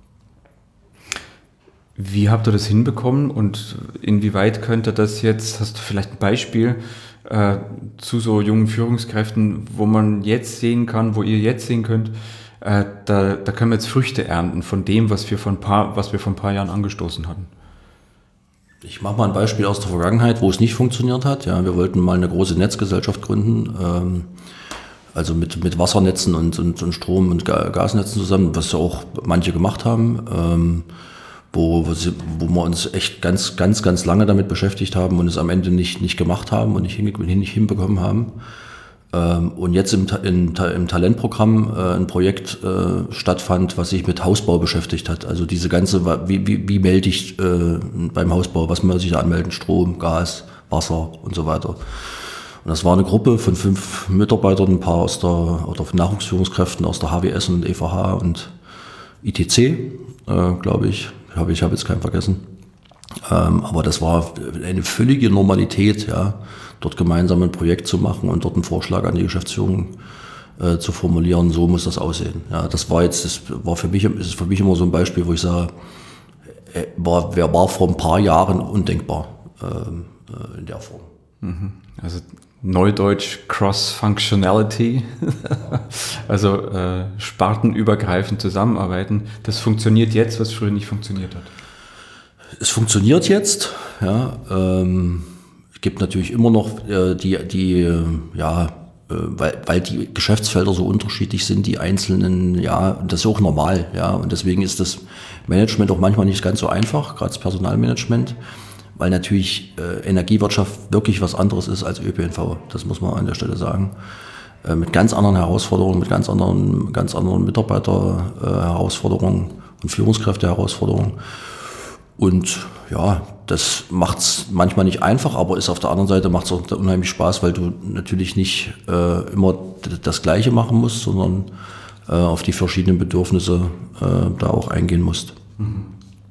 Wie habt ihr das hinbekommen und inwieweit könnte das jetzt, hast du vielleicht ein Beispiel äh, zu so jungen Führungskräften, wo man jetzt sehen kann, wo ihr jetzt sehen könnt, äh, da, da können wir jetzt Früchte ernten von dem, was wir vor ein paar, was wir vor ein paar Jahren angestoßen hatten? Ich mache mal ein Beispiel aus der Vergangenheit, wo es nicht funktioniert hat. Ja, wir wollten mal eine große Netzgesellschaft gründen, ähm, also mit, mit Wassernetzen und, und, und Strom- und Gasnetzen zusammen, was ja auch manche gemacht haben. Ähm, Wo, wo wir uns echt ganz, ganz, ganz lange damit beschäftigt haben und es am Ende nicht, nicht gemacht haben und nicht, hin, nicht hinbekommen haben. Ähm, und jetzt im, in, im Talentprogramm äh, ein Projekt äh, stattfand, was sich mit Hausbau beschäftigt hat. Also diese ganze, wie, wie, wie melde ich äh, beim Hausbau, was muss ich da anmelden? Strom, Gas, Wasser und so weiter. Und das war eine Gruppe von fünf Mitarbeitern, ein paar aus der, oder Nachwuchsführungskräften aus der H W S und E V H und I T C, äh, glaube ich. Ich habe ich hab jetzt keinen vergessen. Ähm, aber das war eine völlige Normalität, ja, dort gemeinsam ein Projekt zu machen und dort einen Vorschlag an die Geschäftsführung äh, zu formulieren, so muss das aussehen. Ja, das war jetzt, das war für mich, ist für mich immer so ein Beispiel, wo ich sage, äh, war, wer war vor ein paar Jahren undenkbar ähm, äh, in der Form. Mhm. Also Neudeutsch Cross-Functionality, also äh, spartenübergreifend zusammenarbeiten, das funktioniert jetzt, was früher nicht funktioniert hat. Es funktioniert jetzt, ja. Ähm, es gibt natürlich immer noch äh, die, die äh, ja, äh, weil, weil die Geschäftsfelder so unterschiedlich sind, die einzelnen, ja, das ist auch normal, ja. Und deswegen ist das Management auch manchmal nicht ganz so einfach, gerade das Personalmanagement, weil natürlich äh, Energiewirtschaft wirklich was anderes ist als Ö P N V. Das muss man an der Stelle sagen. Äh, mit ganz anderen Herausforderungen, mit ganz anderen, ganz anderen Mitarbeiter-Herausforderungen äh, und Führungskräfte-Herausforderungen. Und ja, das macht es manchmal nicht einfach, aber ist auf der anderen Seite macht es auch unheimlich Spaß, weil du natürlich nicht äh, immer das Gleiche machen musst, sondern äh, auf die verschiedenen Bedürfnisse äh, da auch eingehen musst. Mhm.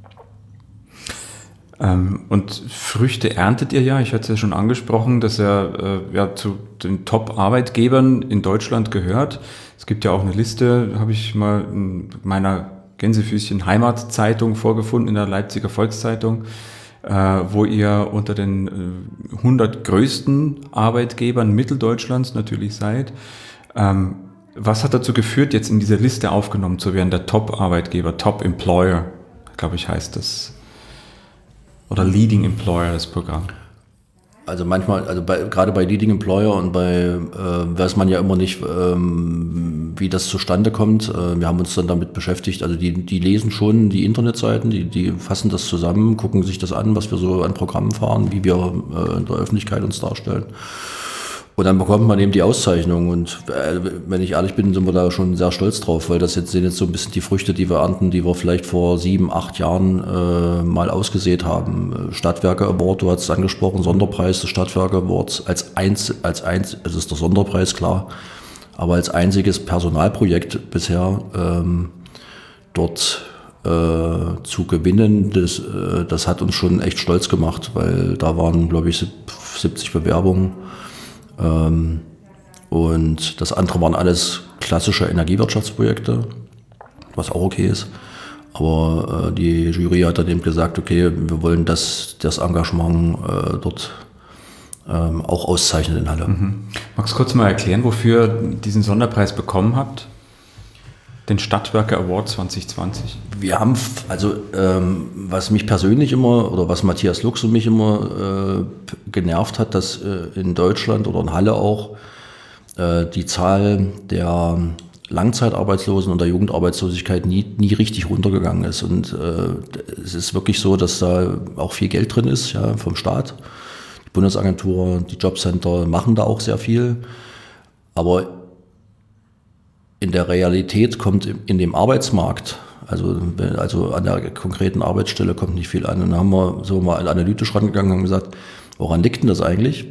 Ähm, und Früchte erntet ihr ja, ich hatte es ja schon angesprochen, dass er äh, ja zu den Top-Arbeitgebern in Deutschland gehört. Es gibt ja auch eine Liste, habe ich mal in meiner Gänsefüßchen Heimatzeitung vorgefunden, in der Leipziger Volkszeitung, äh, wo ihr unter den äh, hundert größten Arbeitgebern Mitteldeutschlands natürlich seid. Ähm, was hat dazu geführt, jetzt in dieser Liste aufgenommen zu werden, der Top-Arbeitgeber, Top-Employer, glaube ich heißt das, oder Leading Employer, das Programm? Also manchmal, also bei, gerade bei Leading Employer und bei, äh, weiß man ja immer nicht, ähm, wie das zustande kommt. Äh, wir haben uns dann damit beschäftigt, also die, die lesen schon die Internetseiten, die, die fassen das zusammen, gucken sich das an, was wir so an Programmen fahren, wie wir äh, in der Öffentlichkeit uns darstellen. Und dann bekommt man eben die Auszeichnung und äh, wenn ich ehrlich bin, sind wir da schon sehr stolz drauf, weil das jetzt sind jetzt so ein bisschen die Früchte, die wir ernten, die wir vielleicht vor sieben, acht Jahren äh, mal ausgesät haben. Stadtwerke Award, du hast es angesprochen, Sonderpreis des Stadtwerke Awards als eins, als eins, es ist der Sonderpreis, klar, aber als einziges Personalprojekt bisher ähm, dort äh, zu gewinnen, das, äh, das hat uns schon echt stolz gemacht, weil da waren, glaube ich, siebzig Bewerbungen. Und das andere waren alles klassische Energiewirtschaftsprojekte, was auch okay ist. Aber äh, die Jury hat dann eben gesagt, okay, wir wollen das, das Engagement äh, dort ähm, auch auszeichnen in Halle. Mhm. Magst du kurz mal erklären, wofür ihr diesen Sonderpreis bekommen habt? Den Stadtwerke Award zwanzig zwanzig. Wir haben, also ähm, was mich persönlich immer, oder was Matthias Lux und mich immer äh, genervt hat, dass äh, in Deutschland oder in Halle auch äh, die Zahl der Langzeitarbeitslosen und der Jugendarbeitslosigkeit nie, nie richtig runtergegangen ist. Und äh, es ist wirklich so, dass da auch viel Geld drin ist, ja, vom Staat. Die Bundesagentur, die Jobcenter machen da auch sehr viel. Aber in der Realität kommt in dem Arbeitsmarkt, also, also an der konkreten Arbeitsstelle kommt nicht viel an. Und dann haben wir so mal analytisch rangegangen und haben gesagt, woran liegt denn das eigentlich?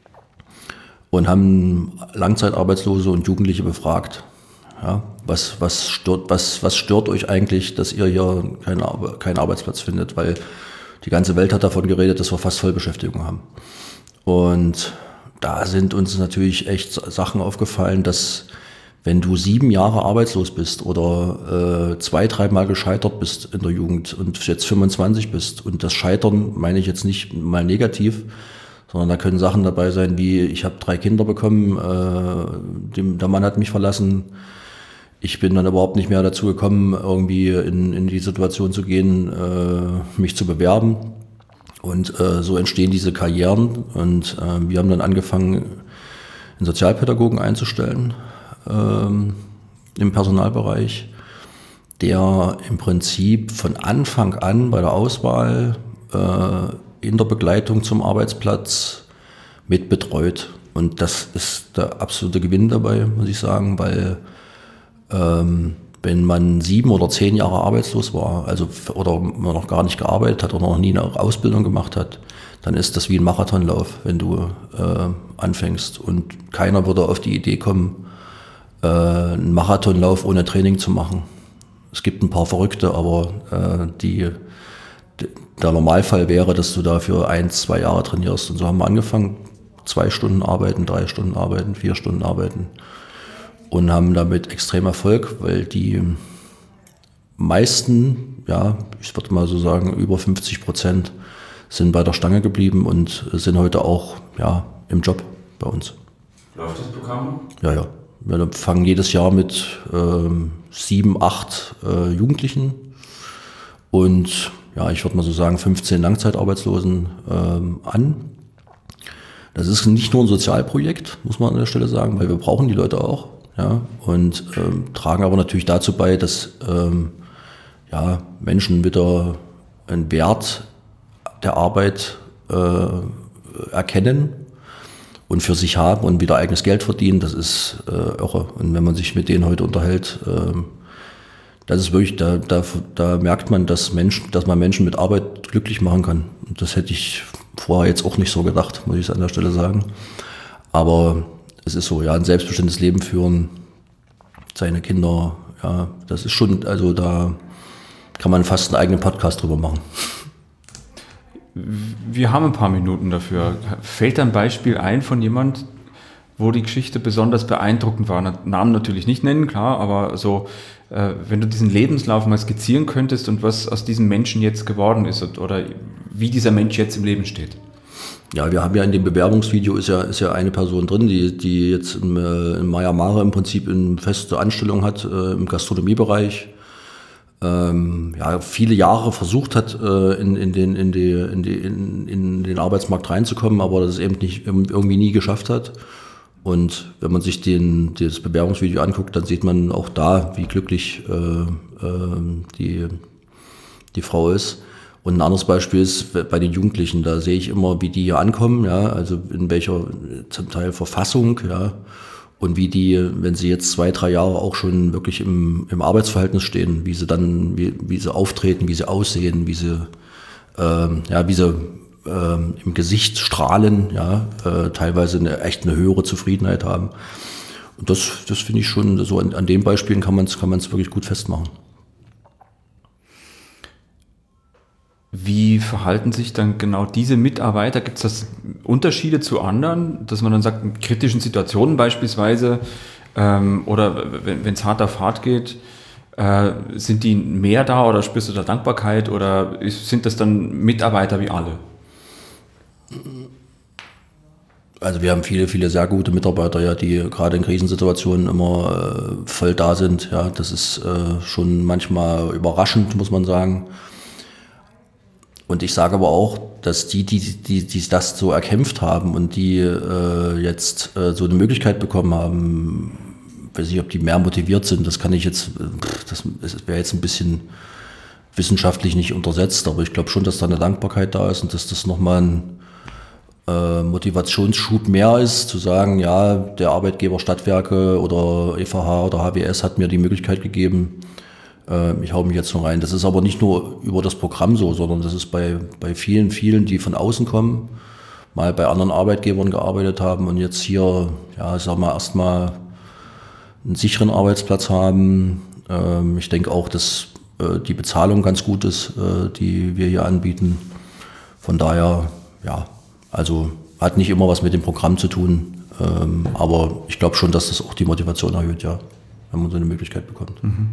Und haben Langzeitarbeitslose und Jugendliche befragt. Ja, was, was, stört, was, was stört euch eigentlich, dass ihr hier keinen, keinen Arbeitsplatz findet? Weil die ganze Welt hat davon geredet, dass wir fast Vollbeschäftigung haben. Und da sind uns natürlich echt Sachen aufgefallen, dass wenn du sieben Jahre arbeitslos bist oder äh, zwei, dreimal gescheitert bist in der Jugend und jetzt fünfundzwanzig bist, und das Scheitern meine ich jetzt nicht mal negativ, sondern da können Sachen dabei sein wie, ich habe drei Kinder bekommen, äh, dem, der Mann hat mich verlassen, ich bin dann überhaupt nicht mehr dazu gekommen, irgendwie in, in die Situation zu gehen, äh, mich zu bewerben. Und äh, so entstehen diese Karrieren und äh, wir haben dann angefangen, einen Sozialpädagogen einzustellen, Ähm, im Personalbereich, der im Prinzip von Anfang an bei der Auswahl äh, in der Begleitung zum Arbeitsplatz mit betreut. Und das ist der absolute Gewinn dabei, muss ich sagen, weil ähm, wenn man sieben oder zehn Jahre arbeitslos war, also oder man noch gar nicht gearbeitet hat oder noch nie eine Ausbildung gemacht hat, dann ist das wie ein Marathonlauf, wenn du äh, anfängst. Und keiner würde auf die Idee kommen, einen Marathonlauf ohne Training zu machen. Es gibt ein paar Verrückte, aber äh, die, die, der Normalfall wäre, dass du dafür ein, zwei Jahre trainierst. Und so haben wir angefangen, zwei Stunden arbeiten, drei Stunden arbeiten, vier Stunden arbeiten. und haben damit extrem Erfolg, weil die meisten, ja, ich würde mal so sagen, über fünfzig Prozent sind bei der Stange geblieben und sind heute auch ja, im Job bei uns. Läuft das Programm? Ja, ja. Wir fangen jedes Jahr mit ähm, sieben, acht äh, Jugendlichen und ja, ich würde mal so sagen, fünfzehn Langzeitarbeitslosen ähm, an. Das ist nicht nur ein Sozialprojekt, muss man an der Stelle sagen, weil wir brauchen die Leute auch. Ja, und ähm, tragen aber natürlich dazu bei, dass ähm, ja, Menschen wieder einen Wert der Arbeit äh, erkennen und für sich haben und wieder eigenes Geld verdienen. Das ist äh, irre. Und wenn man sich mit denen heute unterhält, äh, das ist wirklich, da, da, da merkt man, dass Menschen, dass man Menschen mit Arbeit glücklich machen kann. Und das hätte ich vorher jetzt auch nicht so gedacht, muss ich an der Stelle sagen. Aber es ist so, ja, ein selbstbestimmtes Leben führen, seine Kinder, ja, das ist schon, also da kann man fast einen eigenen Podcast drüber machen. Wir haben ein paar Minuten dafür. Fällt ein Beispiel ein von jemand, wo die Geschichte besonders beeindruckend war? Namen natürlich nicht nennen, klar, aber so, äh, wenn du diesen Lebenslauf mal skizzieren könntest und was aus diesem Menschen jetzt geworden ist oder wie dieser Mensch jetzt im Leben steht. Ja, wir haben ja in dem Bewerbungsvideo ist ja, ist ja eine Person drin, die, die jetzt im, äh, in Maya Mare im Prinzip eine feste Anstellung hat äh, im Gastronomiebereich. Ähm, ja, viele Jahre versucht hat, äh, in, in, den, in, die, in, die, in, in den Arbeitsmarkt reinzukommen, aber das eben nicht irgendwie nie geschafft hat. Und wenn man sich den, das Bewerbungsvideo anguckt, dann sieht man auch da, wie glücklich äh, äh, die, die Frau ist. Und ein anderes Beispiel ist bei den Jugendlichen, da sehe ich immer, wie die hier ankommen, ja, also in welcher zum Teil Verfassung, ja, und wie die, wenn sie jetzt zwei, drei Jahre auch schon wirklich im, im Arbeitsverhältnis stehen, wie sie dann, wie, wie sie auftreten, wie sie aussehen, wie sie, ähm, ja, wie sie ähm, im Gesicht strahlen, ja, äh, teilweise eine echt eine höhere Zufriedenheit haben. Und das, das finde ich schon, so an, an den Beispielen kann man es kann man es wirklich gut festmachen. Wie verhalten sich dann genau diese Mitarbeiter? Gibt es das Unterschiede zu anderen, dass man dann sagt, in kritischen Situationen beispielsweise ähm, oder wenn es hart auf hart geht, äh, sind die mehr da oder spürst du da Dankbarkeit oder ist, sind das dann Mitarbeiter wie alle? Also wir haben viele, viele sehr gute Mitarbeiter, ja, die gerade in Krisensituationen immer äh, voll da sind. Ja, das ist äh, schon manchmal überraschend, muss man sagen. Und ich sage aber auch, dass die, die, die, die das so erkämpft haben und die äh, jetzt äh, so eine Möglichkeit bekommen haben, weiß nicht, ob die mehr motiviert sind, das kann ich jetzt, das wäre jetzt ein bisschen wissenschaftlich nicht untersetzt, aber ich glaube schon, dass da eine Dankbarkeit da ist und dass das nochmal ein äh, Motivationsschub mehr ist, zu sagen, ja, der Arbeitgeber Stadtwerke oder E V H oder H W S hat mir die Möglichkeit gegeben, ich hau mich jetzt noch rein. Das ist aber nicht nur über das Programm so, sondern das ist bei, bei vielen, vielen, die von außen kommen, mal bei anderen Arbeitgebern gearbeitet haben und jetzt hier, ja, ich sag mal, erstmal einen sicheren Arbeitsplatz haben. Ich denke auch, dass die Bezahlung ganz gut ist, die wir hier anbieten. Von daher, ja, also hat nicht immer was mit dem Programm zu tun, aber ich glaube schon, dass das auch die Motivation erhöht, ja, wenn man so eine Möglichkeit bekommt. Mhm.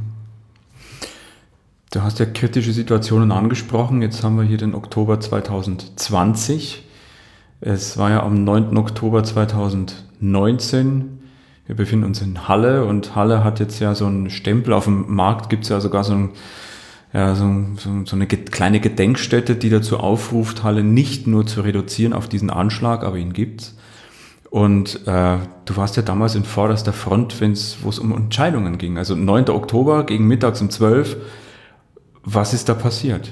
Du hast ja kritische Situationen angesprochen. Jetzt haben wir hier den Oktober zwanzig zwanzig. Es war ja am neunten Oktober zweitausendneunzehn. Wir befinden uns in Halle und Halle hat jetzt ja so einen Stempel. Auf dem Markt gibt es ja sogar so, ein, ja, so, so, so eine kleine Gedenkstätte, die dazu aufruft, Halle nicht nur zu reduzieren auf diesen Anschlag, aber ihn gibt's. Und äh, du warst ja damals in vorderster Front, wo es um Entscheidungen ging. Also neunten Oktober gegen mittags um zwölf. Was ist da passiert?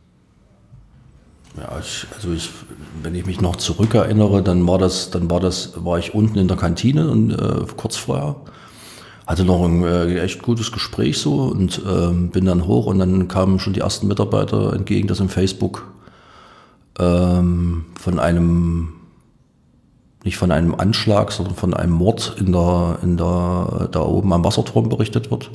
Ja, ich, also ich, wenn ich mich noch zurückerinnere, dann war das, dann war das, war ich unten in der Kantine und äh, kurz vorher hatte noch ein äh, echt gutes Gespräch so und äh, bin dann hoch und dann kamen schon die ersten Mitarbeiter entgegen, das im Facebook ähm, von einem, nicht von einem Anschlag, sondern von einem Mord in der, in der, da oben am Wasserturm berichtet wird.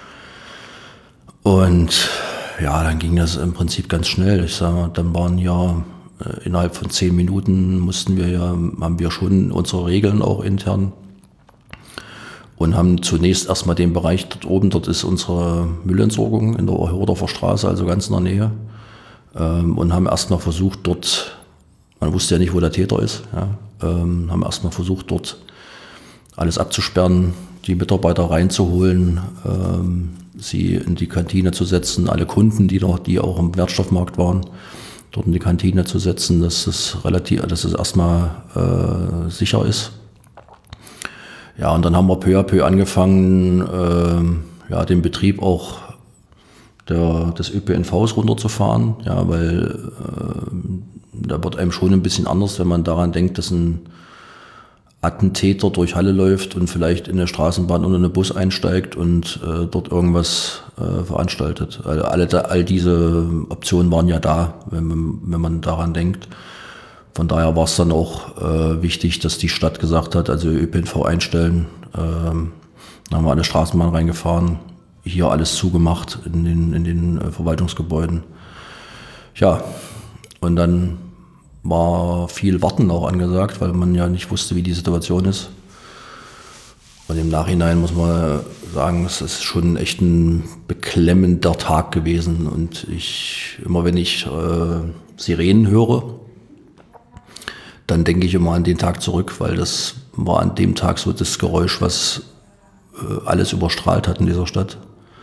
Und ja, dann ging das im Prinzip ganz schnell. Ich sage mal, dann waren ja äh, innerhalb von zehn Minuten mussten wir ja, haben wir schon unsere Regeln auch intern. und haben zunächst erstmal den Bereich dort oben, dort ist unsere Müllentsorgung in der Hordorfer Straße, also ganz in der Nähe, ähm, und haben erstmal versucht dort, man wusste ja nicht, wo der Täter ist, ja, ähm, haben erstmal versucht dort alles abzusperren, die Mitarbeiter reinzuholen, ähm, sie in die Kantine zu setzen, alle Kunden, die noch, die auch im Wertstoffmarkt waren, dort in die Kantine zu setzen, dass es relativ, dass es erstmal äh, sicher ist. Ja, und dann haben wir peu à peu angefangen, äh, ja, den Betrieb auch der, des Ö P N Vs runterzufahren, ja, weil äh, da wird einem schon ein bisschen anders, wenn man daran denkt, dass ein Attentäter durch Halle läuft und vielleicht in eine Straßenbahn oder in einen Bus einsteigt und äh, dort irgendwas äh, veranstaltet. Also alle, all diese Optionen waren ja da, wenn man, wenn man daran denkt. Von daher war es dann auch äh, wichtig, dass die Stadt gesagt hat, also Ö P N V einstellen. Ähm, dann haben wir alle Straßenbahn reingefahren, hier alles zugemacht in den, in den äh, Verwaltungsgebäuden. Ja, und dann war viel Warten auch angesagt, weil man ja nicht wusste, wie die Situation ist. Und im Nachhinein muss man sagen, es ist schon echt ein beklemmender Tag gewesen. Und ich, immer wenn ich äh, Sirenen höre, dann denke ich immer an den Tag zurück, weil das war an dem Tag so das Geräusch, was äh, alles überstrahlt hat in dieser Stadt.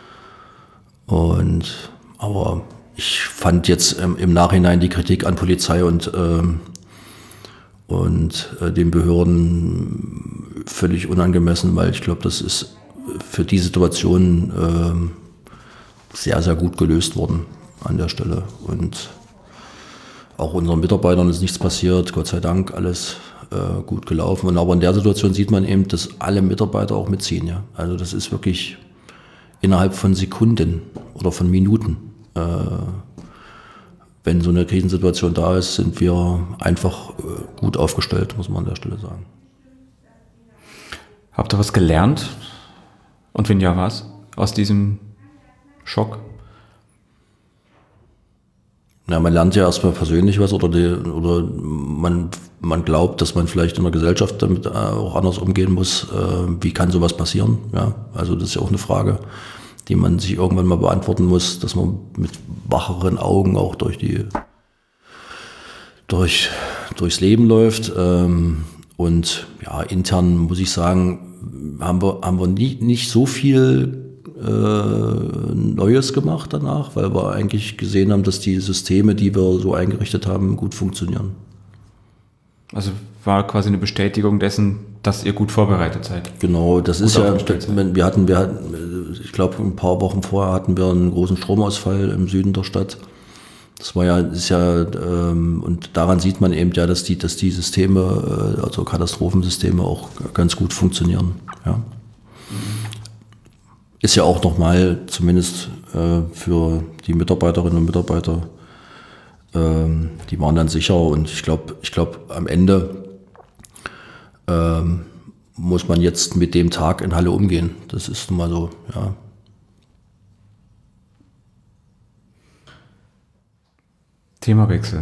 Und aber ich fand jetzt ähm, im Nachhinein die Kritik an Polizei und, ähm, und äh, den Behörden völlig unangemessen, weil ich glaube, das ist für die Situation ähm, sehr, sehr gut gelöst worden an der Stelle. Und auch unseren Mitarbeitern ist nichts passiert, Gott sei Dank, alles äh, gut gelaufen. Und aber in der Situation sieht man eben, dass alle Mitarbeiter auch mitziehen. Ja? Also das ist wirklich innerhalb von Sekunden oder von Minuten. Wenn so eine Krisensituation da ist, sind wir einfach gut aufgestellt, muss man an der Stelle sagen. Habt ihr was gelernt? Und wenn ja, was? Aus diesem Schock? Ja, man lernt ja erstmal persönlich was oder, die, oder man, man glaubt, dass man vielleicht in der Gesellschaft damit auch anders umgehen muss. Wie kann sowas passieren? Ja, also das ist ja auch eine Frage, die man sich irgendwann mal beantworten muss, dass man mit wacheren Augen auch durch die durch durchs Leben läuft. Und ja, intern muss ich sagen, haben wir haben wir nie, nicht so viel äh, Neues gemacht danach, weil wir eigentlich gesehen haben, dass die Systeme, die wir so eingerichtet haben, gut funktionieren. Also war quasi eine Bestätigung dessen, dass ihr gut vorbereitet seid. Genau, das ist ja, wir hatten, wir hatten, ich glaube, ein paar Wochen vorher hatten wir einen großen Stromausfall im Süden der Stadt. Das war ja, ist ja, ähm, und daran sieht man eben ja, dass die, dass die Systeme, äh, also Katastrophensysteme auch ganz gut funktionieren. Ja. Mhm. Ist ja auch nochmal, zumindest äh, für die Mitarbeiterinnen und Mitarbeiter, ähm, die waren dann sicher und ich glaube, ich glaube, am Ende ähm, muss man jetzt mit dem Tag in Halle umgehen. Das ist nun mal so, ja. Themawechsel.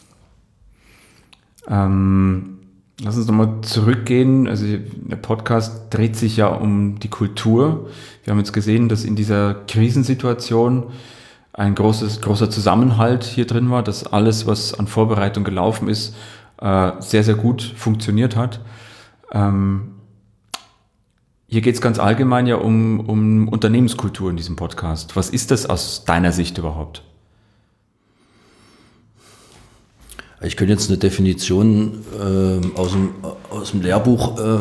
Ähm, lass uns nochmal zurückgehen. Also der Podcast dreht sich ja um die Kultur. Wir haben jetzt gesehen, dass in dieser Krisensituation ein großes, großer Zusammenhalt hier drin war, dass alles, was an Vorbereitung gelaufen ist, äh, sehr, sehr gut funktioniert hat. Ähm, hier geht es ganz allgemein ja um, um Unternehmenskultur in diesem Podcast. Was ist das aus deiner Sicht überhaupt? Ich könnte jetzt eine Definition äh, aus, dem, aus dem Lehrbuch äh,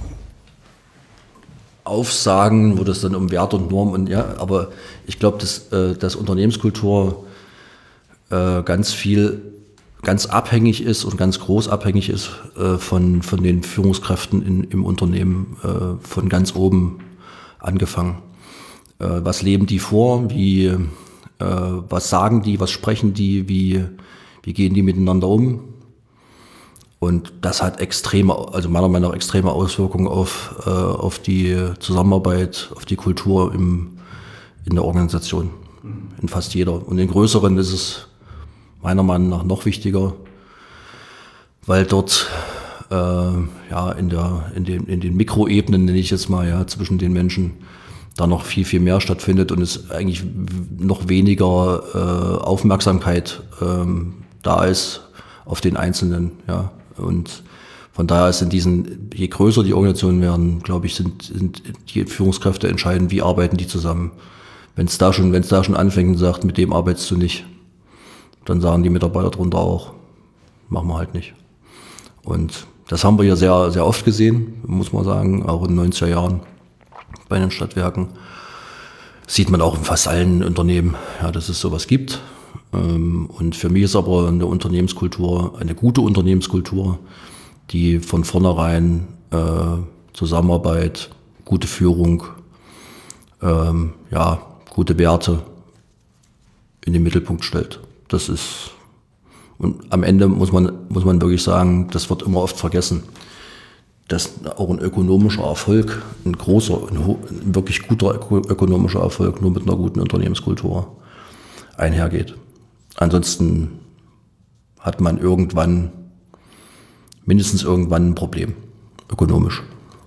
aufsagen, wo das dann um Wert und Norm und ja, aber ich glaube, dass, äh, dass Unternehmenskultur äh, ganz viel, ganz abhängig ist und ganz groß abhängig ist äh, von, von den Führungskräften in, im Unternehmen, äh, von ganz oben angefangen. Äh, was leben die vor? Wie, äh, was sagen die? Was sprechen die? Wie Wie gehen die miteinander um? Und das hat extreme, also meiner Meinung nach extreme Auswirkungen auf, äh, auf die Zusammenarbeit, auf die Kultur im, in der Organisation, in fast jeder. Und in größeren ist es meiner Meinung nach noch wichtiger, weil dort äh, ja, in, der, in, den, in den Mikroebenen, nenne ich jetzt mal, ja, zwischen den Menschen, da noch viel, viel mehr stattfindet und es eigentlich noch weniger äh, Aufmerksamkeit ähm, da ist auf den Einzelnen. Ja. Und von daher ist in diesen, je größer die Organisationen werden, glaube ich, sind, sind die Führungskräfte entscheidend, wie arbeiten die zusammen. Wenn es da schon, wenn es da schon anfängt und sagt, mit dem arbeitest du nicht, dann sagen die Mitarbeiter drunter auch, machen wir halt nicht. Und das haben wir ja sehr, sehr oft gesehen, muss man sagen, auch in den neunziger Jahren. Bei den Stadtwerken sieht man auch in fast allen Unternehmen, ja, dass es sowas gibt. Und für mich ist aber eine Unternehmenskultur, eine gute Unternehmenskultur, die von vornherein äh, Zusammenarbeit, gute Führung, ähm, ja, gute Werte in den Mittelpunkt stellt. Das ist, und am Ende muss man, muss man wirklich sagen, das wird immer oft vergessen, dass auch ein ökonomischer Erfolg, ein großer, ein, ein wirklich guter ökonomischer Erfolg nur mit einer guten Unternehmenskultur einhergeht. Ansonsten hat man irgendwann, mindestens irgendwann ein Problem, ökonomisch.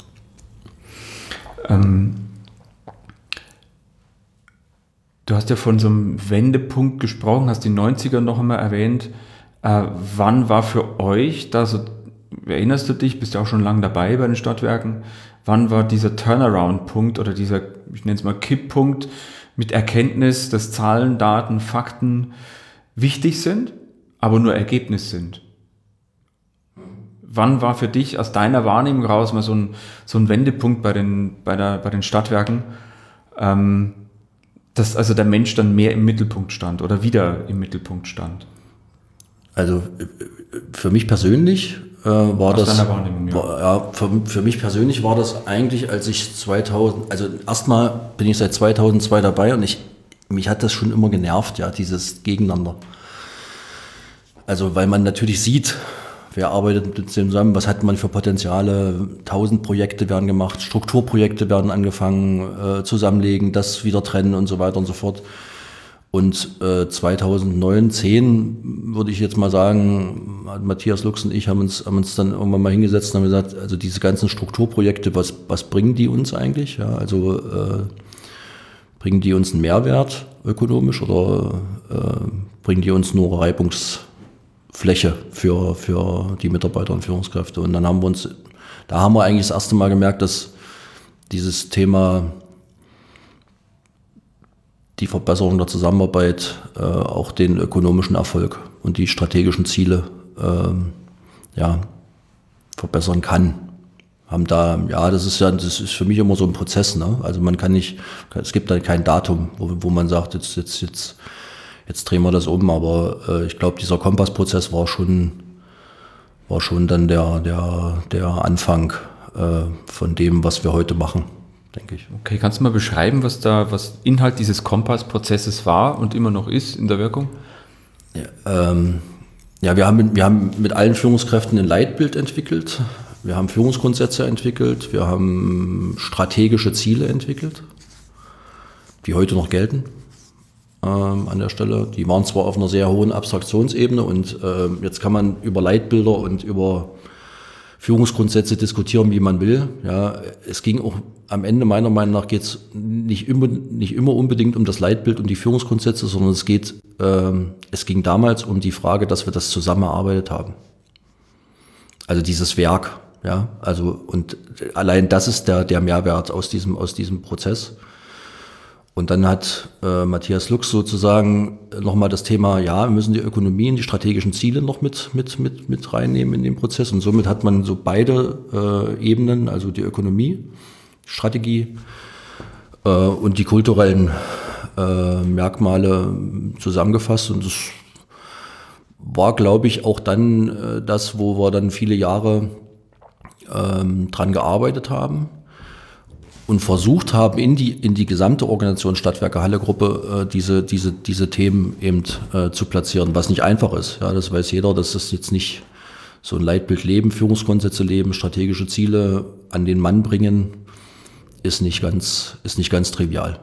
Ähm, du hast ja von so einem Wendepunkt gesprochen, hast die neunziger noch einmal erwähnt. Äh, wann war für euch da so, erinnerst du dich, bist ja auch schon lange dabei bei den Stadtwerken, wann war dieser Turnaround-Punkt oder dieser, ich nenne es mal Kipppunkt mit Erkenntnis, dass Zahlen, Daten, Fakten wichtig sind, aber nur Ergebnis sind? Wann war für dich aus deiner Wahrnehmung raus mal so ein, so ein Wendepunkt bei den, bei der, bei den Stadtwerken, ähm, dass also der Mensch dann mehr im Mittelpunkt stand oder wieder im Mittelpunkt stand? Also für mich persönlich äh, war aus das, deiner Wahrnehmung, ja. War, ja für, für mich persönlich war das eigentlich, als ich zweitausend, also erstmal bin ich seit zweitausendzwei dabei und ich, mich hat das schon immer genervt, ja, dieses Gegeneinander. Also weil man natürlich sieht, wer arbeitet mit dem zusammen, was hat man für Potenziale, tausend Projekte werden gemacht, Strukturprojekte werden angefangen, äh, zusammenlegen, das wieder trennen und so weiter und so fort. Und äh, zweitausendneun, zehn würde ich jetzt mal sagen, Matthias Lux und ich haben uns, haben uns dann irgendwann mal hingesetzt und haben gesagt, also diese ganzen Strukturprojekte, was, was bringen die uns eigentlich? Ja, also äh, bringen die uns einen Mehrwert ökonomisch oder äh, bringen die uns nur Reibungsfläche für, für die Mitarbeiter und Führungskräfte? Und dann haben wir uns, da haben wir eigentlich das erste Mal gemerkt, dass dieses Thema die Verbesserung der Zusammenarbeit äh, auch den ökonomischen Erfolg und die strategischen Ziele ähm, ja, verbessern kann. Haben da, ja, das ist ja, das ist für mich immer so ein Prozess, ne? Also man kann nicht, es gibt da kein Datum, wo, wo man sagt, jetzt, jetzt, jetzt, jetzt drehen wir das um, aber äh, ich glaube, dieser Kompassprozess war schon, war schon dann der, der, der Anfang äh, von dem, was wir heute machen, denke ich. Okay, kannst du mal beschreiben, was da, was Inhalt dieses Kompassprozesses war und immer noch ist in der Wirkung? Ja, ähm, ja wir, haben, wir haben mit allen Führungskräften ein Leitbild entwickelt. Wir haben Führungsgrundsätze entwickelt. Wir haben strategische Ziele entwickelt, die heute noch gelten ähm, an der Stelle. Die waren zwar auf einer sehr hohen Abstraktionsebene und äh, jetzt kann man über Leitbilder und über Führungsgrundsätze diskutieren, wie man will. Ja, es ging auch am Ende meiner Meinung nach geht es nicht immer, nicht immer unbedingt um das Leitbild und die Führungsgrundsätze, sondern es geht, ähm, es ging damals um die Frage, dass wir das zusammen erarbeitet haben. Also dieses Werk, ja, also und allein das ist der der Mehrwert aus diesem aus diesem Prozess. Und dann hat äh, Matthias Lux sozusagen nochmal das Thema, ja, wir müssen die Ökonomie und die strategischen Ziele noch mit, mit, mit, mit reinnehmen in den Prozess. Und somit hat man so beide äh, Ebenen, also die Ökonomie, Strategie äh, und die kulturellen äh, Merkmale zusammengefasst. Und das war, glaube ich, auch dann äh, das, wo wir dann viele Jahre äh, dran gearbeitet haben. Und versucht haben, in die, in die gesamte Organisation Stadtwerke Halle Gruppe äh, diese, diese, diese Themen eben äh, zu platzieren, was nicht einfach ist. Ja, das weiß jeder, dass das jetzt nicht so ein Leitbild leben, Führungsgrundsätze leben, strategische Ziele an den Mann bringen, ist nicht ganz, ist nicht ganz trivial.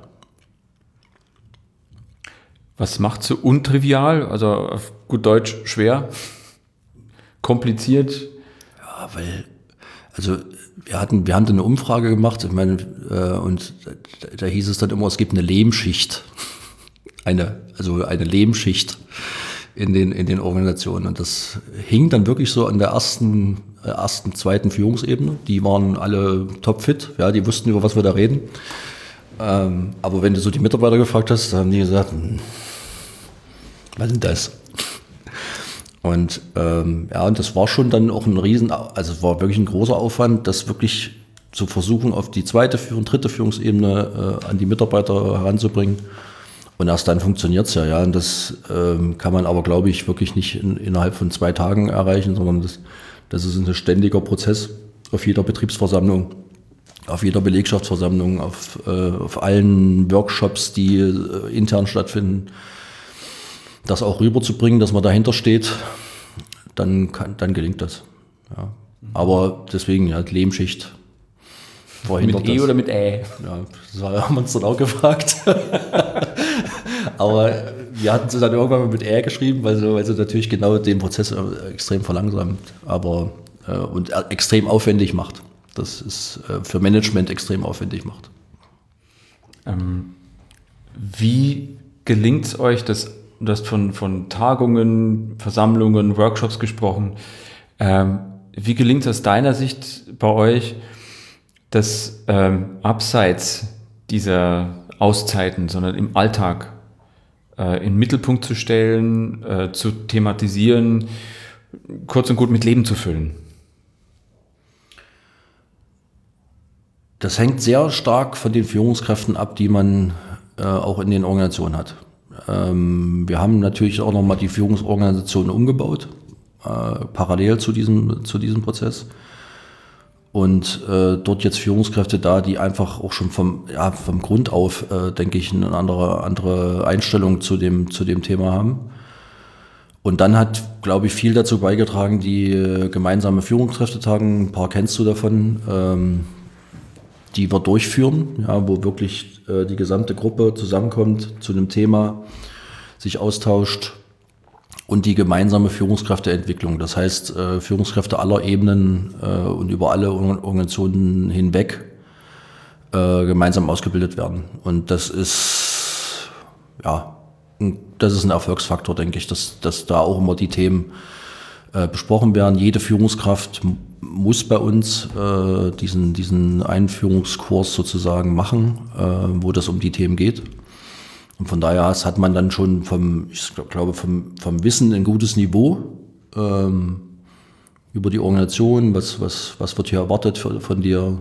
Was macht so untrivial, also auf gut Deutsch schwer, kompliziert? Ja, weil, also wir hatten, wir hatten eine Umfrage gemacht, ich meine, äh, und da, da hieß es dann immer, es gibt eine Lehmschicht. Eine, also eine Lehmschicht in den, in den Organisationen. Und das hing dann wirklich so an der ersten, äh, ersten, zweiten Führungsebene. Die waren alle topfit, ja, die wussten, über was wir da reden. Ähm, aber wenn du so die Mitarbeiter gefragt hast, dann haben die gesagt, hm, was ist denn das? Und ähm, ja, und das war schon dann auch ein Riesen, also es war wirklich ein großer Aufwand, das wirklich zu versuchen, auf die zweite Führung, dritte Führungsebene äh, an die Mitarbeiter heranzubringen. Und erst dann funktioniert es ja, ja. Und das ähm, kann man aber, glaube ich, wirklich nicht in, innerhalb von zwei Tagen erreichen, sondern das, das ist ein ständiger Prozess auf jeder Betriebsversammlung, auf jeder Belegschaftsversammlung, auf, äh, auf allen Workshops, die äh, intern stattfinden. Das auch rüberzubringen, dass man dahinter steht, dann, kann, dann gelingt das. Ja. Aber deswegen, ja, Lehmschicht. Mit E das. Oder mit Ä? Ja, das haben wir uns dann auch gefragt. Aber wir hatten sie dann irgendwann mal mit Ä geschrieben, weil sie, weil sie natürlich genau den Prozess extrem verlangsamt, aber äh, und extrem aufwendig macht. Das ist äh, für Management extrem aufwendig macht. Ähm, wie gelingt es euch, dass du hast von, von Tagungen, Versammlungen, Workshops gesprochen. Ähm, wie gelingt es aus deiner Sicht bei euch, das ähm, abseits dieser Auszeiten, sondern im Alltag äh, in den Mittelpunkt zu stellen, äh, zu thematisieren, kurz und gut mit Leben zu füllen? Das hängt sehr stark von den Führungskräften ab, die man äh, auch in den Organisationen hat. Ähm, wir haben natürlich auch nochmal die Führungsorganisation umgebaut, äh, parallel zu diesem, zu diesem Prozess. Und äh, dort jetzt Führungskräfte da, die einfach auch schon vom, ja, vom Grund auf, äh, denke ich, eine andere, andere Einstellung zu dem, zu dem Thema haben. Und dann hat, glaube ich, viel dazu beigetragen, die äh, gemeinsame Führungskräftetagen, ein paar kennst du davon, ähm, die wir durchführen, ja, wo wirklich äh, die gesamte Gruppe zusammenkommt zu einem Thema, sich austauscht und die gemeinsame Führungskräfteentwicklung. Das heißt, äh, Führungskräfte aller Ebenen äh, und über alle Organisationen hinweg äh, gemeinsam ausgebildet werden. Und das ist, ja, das ist ein Erfolgsfaktor, denke ich, dass, dass da auch immer die Themen äh, besprochen werden. Jede Führungskraft muss bei uns äh, diesen, diesen Einführungskurs sozusagen machen, äh, wo das um die Themen geht. Und von daher hat man dann schon vom, ich glaube, vom, vom Wissen ein gutes Niveau ähm, über die Organisation, was, was, was wird hier erwartet für, von dir.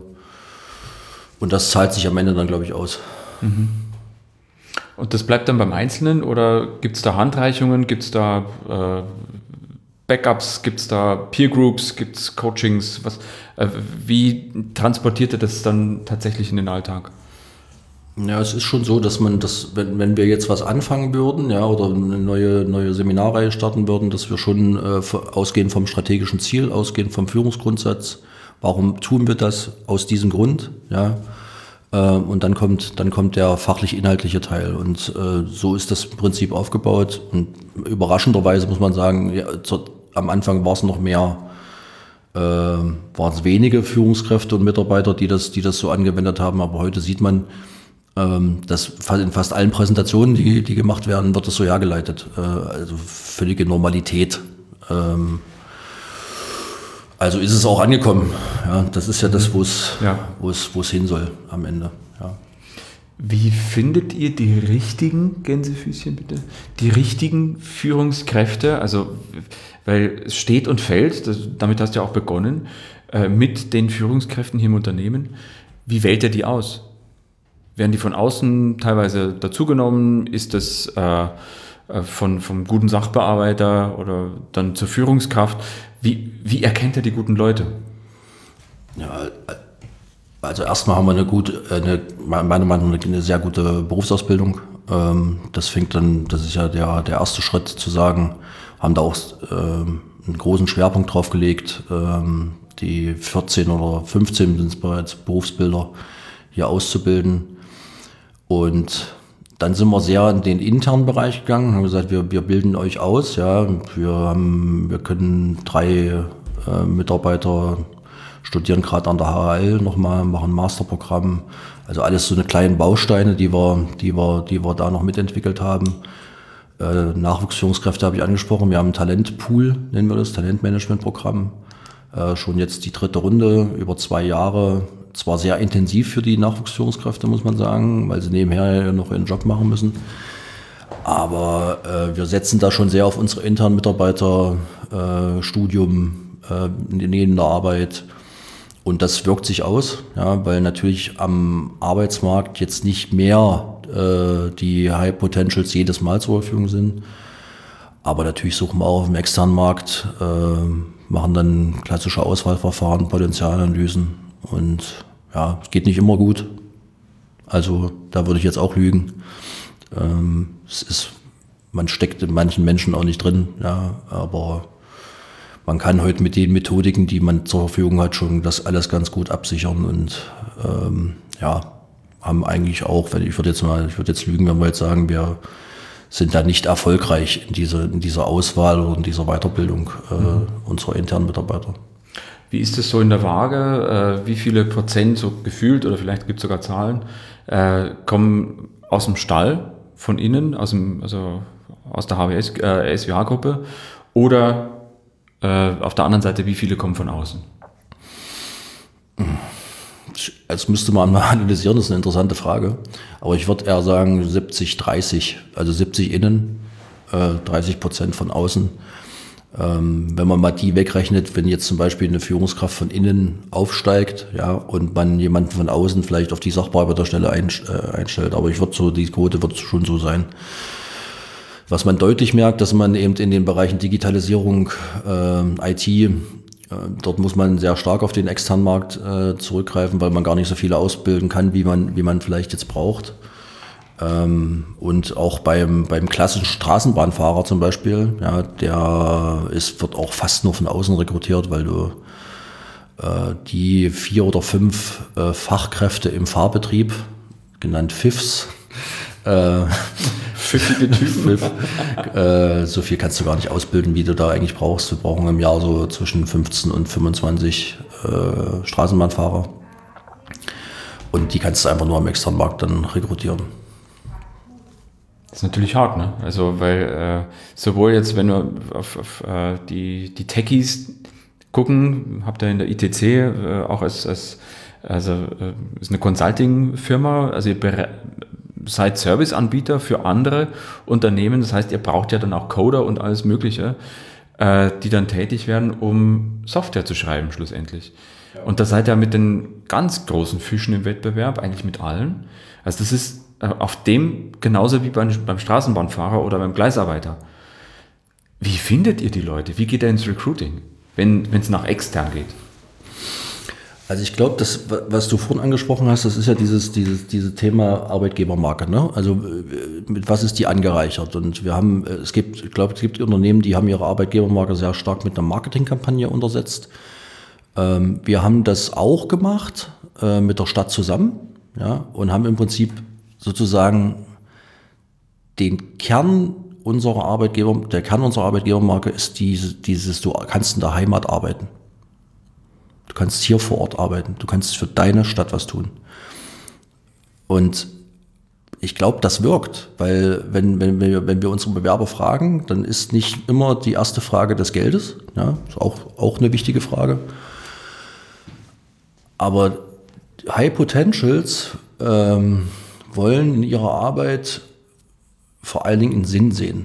Und das zahlt sich am Ende dann, glaube ich, aus. Mhm. Und das bleibt dann beim Einzelnen oder gibt es da Handreichungen, gibt es da äh, Backups, gibt es da Peer Groups, gibt es Coachings? Was, äh, wie transportiert ihr das dann tatsächlich in den Alltag? Ja, es ist schon so, dass man das, wenn, wenn wir jetzt was anfangen würden, ja, oder eine neue, neue Seminarreihe starten würden, dass wir schon äh, ausgehend vom strategischen Ziel, ausgehend vom Führungsgrundsatz, warum tun wir das? Aus diesem Grund, ja. Äh, und dann kommt, dann kommt der fachlich-inhaltliche Teil. Und äh, so ist das im Prinzip aufgebaut. Und überraschenderweise muss man sagen, ja, zu, am Anfang war es noch mehr, äh, waren es wenige Führungskräfte und Mitarbeiter, die das, die das so angewendet haben. Aber heute sieht man, dass in fast allen Präsentationen, die, die gemacht werden, wird das so hergeleitet. Also völlige Normalität. Also ist es auch angekommen. Ja, das ist ja das, wo es, ja. wo es, wo es hin soll am Ende. Ja. Wie findet ihr die richtigen, Gänsefüßchen bitte, die richtigen Führungskräfte? Also, weil es steht und fällt, das, damit hast du ja auch begonnen, äh, mit den Führungskräften hier im Unternehmen. Wie wählt ihr die aus? Werden die von außen teilweise dazugenommen? Ist das äh, von, vom guten Sachbearbeiter oder dann zur Führungskraft? Wie, wie erkennt er die guten Leute? Ja, also erstmal haben wir eine gute, eine, meiner Meinung nach eine sehr gute Berufsausbildung. Das fängt dann, das ist ja der, der erste Schritt zu sagen, haben da auch einen großen Schwerpunkt drauf gelegt. Die vierzehn oder fünfzehn sind es bereits Berufsbilder hier auszubilden. Und dann sind wir sehr in den internen Bereich gegangen, haben gesagt, wir, wir bilden euch aus, ja, wir haben, wir können drei äh, Mitarbeiter studieren gerade an der H H L nochmal, machen ein Masterprogramm. Also alles so eine kleinen Bausteine, die wir, die wir, die wir da noch mitentwickelt haben. Äh, Nachwuchsführungskräfte habe ich angesprochen. Wir haben ein Talentpool, nennen wir das, Talentmanagementprogramm. Äh, schon jetzt die dritte Runde über zwei Jahre. Zwar sehr intensiv für die Nachwuchsführungskräfte, muss man sagen, weil sie nebenher ja noch ihren Job machen müssen. Aber äh, wir setzen da schon sehr auf unsere internen Mitarbeiter, äh, Studium, äh, neben der Arbeit. Und das wirkt sich aus, ja, weil natürlich am Arbeitsmarkt jetzt nicht mehr äh, die High Potentials jedes Mal zur Verfügung sind. Aber natürlich suchen wir auch auf dem externen Markt, äh, machen dann klassische Auswahlverfahren, Potenzialanalysen. Und ja, es geht nicht immer gut. Also da würde ich jetzt auch lügen. Ähm, es ist, man steckt in manchen Menschen auch nicht drin, ja, aber man kann heute mit den Methodiken, die man zur Verfügung hat, schon das alles ganz gut absichern und ähm, ja, haben eigentlich auch, wenn ich würde jetzt mal, ich würde jetzt lügen, wenn wir jetzt sagen, wir sind da nicht erfolgreich in dieser, in dieser Auswahl oder in dieser Weiterbildung äh, mhm. unserer internen Mitarbeiter. Wie ist es so in der Waage? Äh, wie viele Prozent, so gefühlt, oder vielleicht gibt es sogar Zahlen, äh, kommen aus dem Stall von innen, aus, dem, also aus der H W S, äh, S W H-Gruppe, oder äh, auf der anderen Seite, wie viele kommen von außen? Das müsste man mal analysieren, das ist eine interessante Frage. Aber ich würde eher sagen siebzig dreißig, also siebzig innen, äh, dreißig Prozent von außen. Ähm, wenn man mal die wegrechnet, wenn jetzt zum Beispiel eine Führungskraft von innen aufsteigt, ja, und man jemanden von außen vielleicht auf die Sachbearbeiterstelle einstellt, aber ich würde so, die Quote wird schon so sein. Was man deutlich merkt, dass man eben in den Bereichen Digitalisierung, äh, I T, äh, dort muss man sehr stark auf den externen Markt äh, zurückgreifen, weil man gar nicht so viele ausbilden kann, wie man, wie man vielleicht jetzt braucht. Ähm, und auch beim, beim klassischen Straßenbahnfahrer zum Beispiel, ja, der ist, wird auch fast nur von außen rekrutiert, weil du äh, die vier oder fünf äh, Fachkräfte im Fahrbetrieb, genannt F I Fs, äh, Pfiffige Typen. Pfiff, äh, so viel kannst du gar nicht ausbilden, wie du da eigentlich brauchst. Wir brauchen im Jahr so zwischen fünfzehn und fünfundzwanzig äh, Straßenbahnfahrer. Und die kannst du einfach nur am externen Markt dann rekrutieren. Das ist natürlich hart, ne? Also, weil äh, sowohl jetzt, wenn wir auf, auf äh, die, die Techies gucken, habt ihr in der I T C äh, auch als, als also äh, ist eine Consulting-Firma, also ihr bere- seid Serviceanbieter für andere Unternehmen, das heißt, ihr braucht ja dann auch Coder und alles Mögliche, äh, die dann tätig werden, um Software zu schreiben schlussendlich. Ja. Und da seid ihr mit den ganz großen Fischen im Wettbewerb, eigentlich mit allen. Also das ist äh, auf dem genauso wie beim, beim Straßenbahnfahrer oder beim Gleisarbeiter. Wie findet ihr die Leute? Wie geht ihr ins Recruiting, wenn es nach extern geht? Also ich glaube, das, was du vorhin angesprochen hast, das ist ja dieses, dieses, dieses Thema Arbeitgebermarke, ne? Also mit was ist die angereichert? Und wir haben, es gibt, ich glaube, es gibt Unternehmen, die haben ihre Arbeitgebermarke sehr stark mit einer Marketingkampagne untersetzt. Ähm, wir haben das auch gemacht äh, mit der Stadt zusammen, ja, und haben im Prinzip sozusagen den Kern unserer Arbeitgeber, der Kern unserer Arbeitgebermarke ist diese, dieses, du kannst in der Heimat arbeiten. Du kannst hier vor Ort arbeiten. Du kannst für deine Stadt was tun. Und ich glaube, das wirkt, weil wenn, wenn, wir, wenn wir unsere Bewerber fragen, dann ist nicht immer die erste Frage des Geldes. Ja, ist auch, auch eine wichtige Frage. Aber High Potentials ähm, wollen in ihrer Arbeit vor allen Dingen einen Sinn sehen.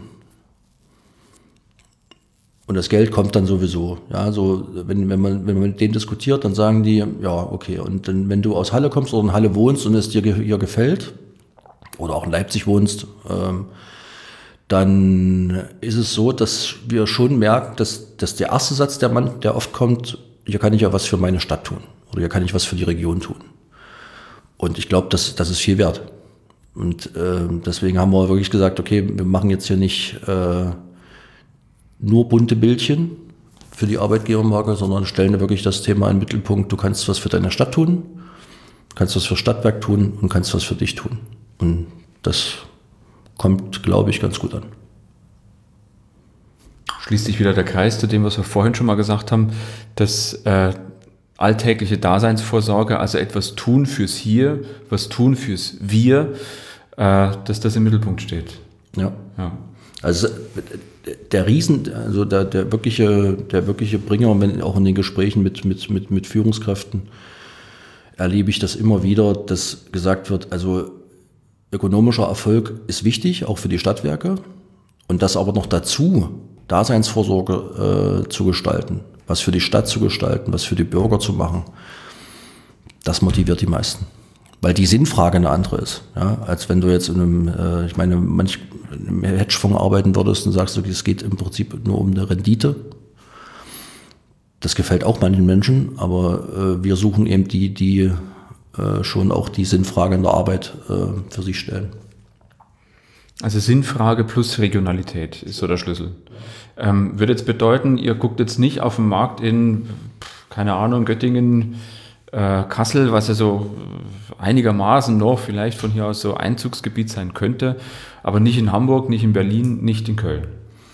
Und das Geld kommt dann sowieso. Ja, so, wenn, wenn man, wenn man mit denen diskutiert, dann sagen die, ja, okay. Und dann, wenn du aus Halle kommst oder in Halle wohnst und es dir hier gefällt, oder auch in Leipzig wohnst, ähm, dann ist es so, dass wir schon merken, dass, dass der erste Satz, der man, der oft kommt, hier kann ich ja was für meine Stadt tun. Oder hier kann ich was für die Region tun. Und ich glaube, das, das ist viel wert. Und äh, deswegen haben wir wirklich gesagt, okay, wir machen jetzt hier nicht äh, nur bunte Bildchen für die Arbeitgebermarke, sondern stellen wirklich das Thema in den Mittelpunkt. Du kannst was für deine Stadt tun, kannst was für Stadtwerk tun und kannst was für dich tun. Und das kommt, glaube ich, ganz gut an. schließt sich wieder der Kreis zu dem, was wir vorhin schon mal gesagt haben, dass äh, alltägliche Daseinsvorsorge, also etwas tun fürs Hier, was tun fürs Wir, äh, dass das im Mittelpunkt steht. Ja. Ja. Also der Riesen, also der, der wirkliche, der wirkliche Bringer, wenn auch in den Gesprächen mit, mit, mit, mit Führungskräften, erlebe ich das immer wieder, dass gesagt wird, also ökonomischer Erfolg ist wichtig, auch für die Stadtwerke, und das aber noch dazu, Daseinsvorsorge äh, zu gestalten, was für die Stadt zu gestalten, was für die Bürger zu machen, das motiviert die meisten. Weil die Sinnfrage eine andere ist, ja, als wenn du jetzt in einem, äh, ich meine, manch in einem Hedgefonds arbeiten würdest und sagst, okay, es geht im Prinzip nur um eine Rendite. Das gefällt auch manchen Menschen, aber äh, wir suchen eben die, die äh, schon auch die Sinnfrage in der Arbeit äh, für sich stellen. Also Sinnfrage plus Regionalität ist so der Schlüssel. Ähm, würde jetzt bedeuten, ihr guckt jetzt nicht auf den Markt in, keine Ahnung, Göttingen, äh, Kassel, was ja so einigermaßen noch vielleicht von hier aus so Einzugsgebiet sein könnte, aber nicht in Hamburg, nicht in Berlin, nicht in Köln.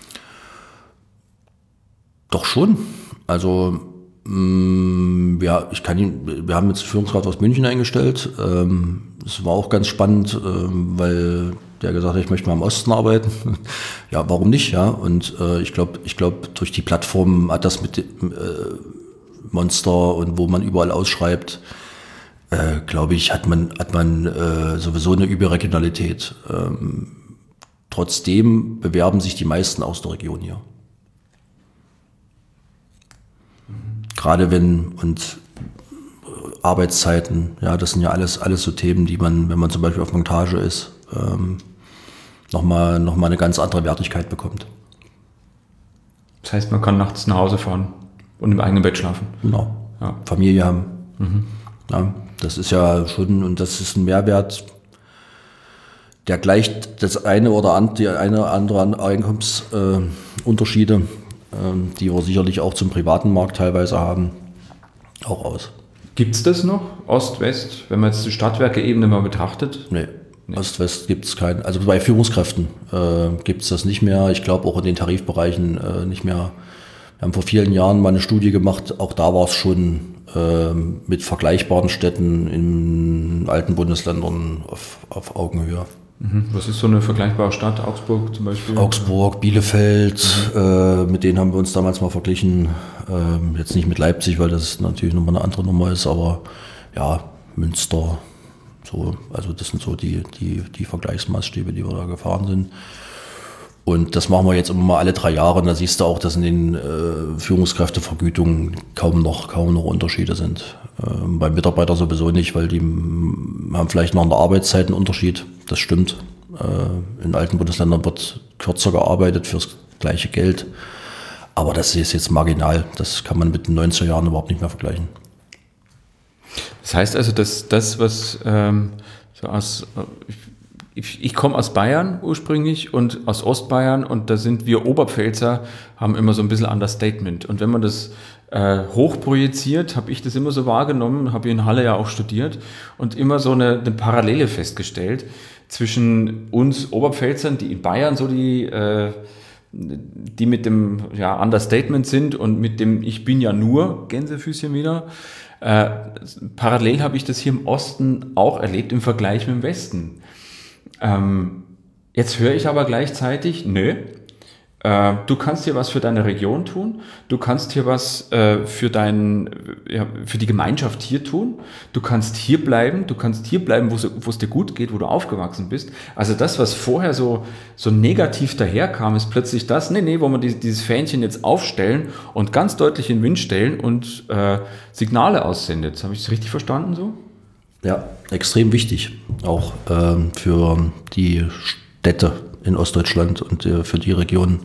Doch schon. Also mh, ja, ich kann ihn, wir haben jetzt Führungsrat aus München eingestellt. Ähm, das war auch ganz spannend, ähm, weil der gesagt hat, ich möchte mal im Osten arbeiten. Ja, warum nicht? Ja, und äh, ich glaube, ich glaube, durch die Plattform hat das mit äh, Monster und wo man überall ausschreibt, äh, glaube ich, hat man hat man äh, sowieso eine Überregionalität. Ähm, trotzdem bewerben sich die meisten aus der Region hier. Gerade wenn und Arbeitszeiten, ja, das sind ja alles alles so Themen, die man, wenn man zum Beispiel auf Montage ist, ähm, nochmal noch mal eine ganz andere Wertigkeit bekommt. Das heißt, man kann nachts nach Hause fahren und im eigenen Bett schlafen. Genau. Ja. Familie haben. Mhm. Ja, das ist ja schon, und das ist ein Mehrwert, der gleicht das eine oder andere, die eine oder andere Einkommensunterschiede, äh, die wir sicherlich auch zum privaten Markt teilweise haben, auch aus. Gibt es das noch? Ost, West, wenn man jetzt die Stadtwerke-Ebene mal betrachtet? Nee. Nee. Ost-West gibt es keinen, also bei Führungskräften äh, gibt es das nicht mehr. Ich glaube auch in den Tarifbereichen äh, nicht mehr. Wir haben vor vielen Jahren mal eine Studie gemacht, auch da war es schon äh, mit vergleichbaren Städten in alten Bundesländern auf, auf Augenhöhe. Mhm. Was ist so eine vergleichbare Stadt? Augsburg zum Beispiel? Augsburg, Bielefeld, mhm. äh, mit denen haben wir uns damals mal verglichen. Äh, jetzt nicht mit Leipzig, weil das natürlich nochmal eine andere Nummer ist, aber ja, Münster. So, also das sind so die, die, die Vergleichsmaßstäbe, die wir da gefahren sind. Und das machen wir jetzt immer mal alle drei Jahre. Und da siehst du auch, dass in den äh, Führungskräftevergütungen kaum noch, kaum noch Unterschiede sind. Ähm, beim Mitarbeiter sowieso nicht, weil die m- haben vielleicht noch in der Arbeitszeit einen Unterschied. Das stimmt. Äh, in alten Bundesländern wird kürzer gearbeitet fürs gleiche Geld. Aber das ist jetzt marginal. Das kann man mit den neunziger Jahren überhaupt nicht mehr vergleichen. Das heißt also, dass das, was ähm, so aus, ich, ich komme aus Bayern ursprünglich und aus Ostbayern, und da sind wir Oberpfälzer, haben immer so ein bisschen Understatement. Und wenn man das äh, hochprojiziert, habe ich das immer so wahrgenommen, habe in Halle ja auch studiert und immer so eine, eine Parallele festgestellt zwischen uns Oberpfälzern, die in Bayern so die äh, die mit dem ja, Understatement sind und mit dem Ich bin ja nur, Gänsefüßchen wieder. Äh, parallel habe ich das hier im Osten auch erlebt im Vergleich mit dem Westen. Ähm, jetzt höre ich aber gleichzeitig, nö, äh, du kannst hier was für deine Region tun, du kannst hier was äh, für, dein, ja, für die Gemeinschaft hier tun, du kannst hier bleiben, du kannst hier bleiben, wo es dir gut geht, wo du aufgewachsen bist. Also das, was vorher so, so negativ daherkam, ist plötzlich das, nee, nee, wo wir die, dieses Fähnchen jetzt aufstellen und ganz deutlich in den Wind stellen und äh, Signale aussendet. Habe ich das richtig verstanden so? Ja, extrem wichtig, auch ähm, für die Städte in Ostdeutschland und äh, für die Region.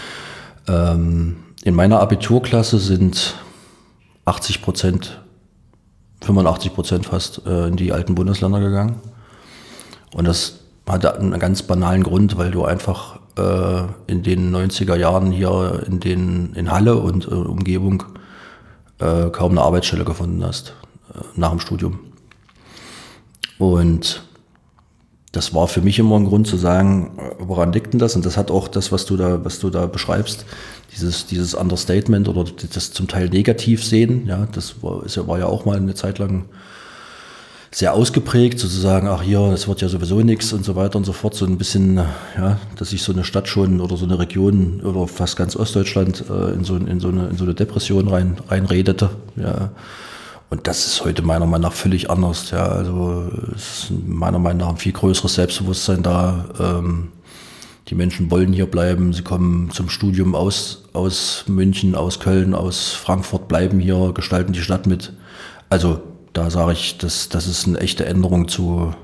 Ähm, in meiner Abiturklasse sind achtzig Prozent, fünfundachtzig Prozent fast äh, in die alten Bundesländer gegangen. Und das hatte einen ganz banalen Grund, weil du einfach äh, in den neunziger Jahren hier in, den, in Halle und äh, Umgebung äh, kaum eine Arbeitsstelle gefunden hast äh, nach dem Studium. Und das war für mich immer ein Grund zu sagen, woran liegt denn das? Und das hat auch das, was du da, was du da beschreibst, dieses, dieses Understatement oder das zum Teil negativ sehen, ja, das war, ist ja, war ja auch mal eine Zeit lang sehr ausgeprägt, sozusagen, ach hier, das wird ja sowieso nichts und so weiter und so fort, so ein bisschen, ja, dass sich so eine Stadt schon oder so eine Region oder fast ganz Ostdeutschland äh, in, so, in, so eine, in so eine Depression rein, reinredete, ja. Und das ist heute meiner Meinung nach völlig anders. Ja, also es ist meiner Meinung nach ein viel größeres Selbstbewusstsein da. Ähm, die Menschen wollen hier bleiben. Sie kommen zum Studium aus, aus München, aus Köln, aus Frankfurt, bleiben hier, gestalten die Stadt mit. Also da sage ich, das, das ist eine echte Änderung zu,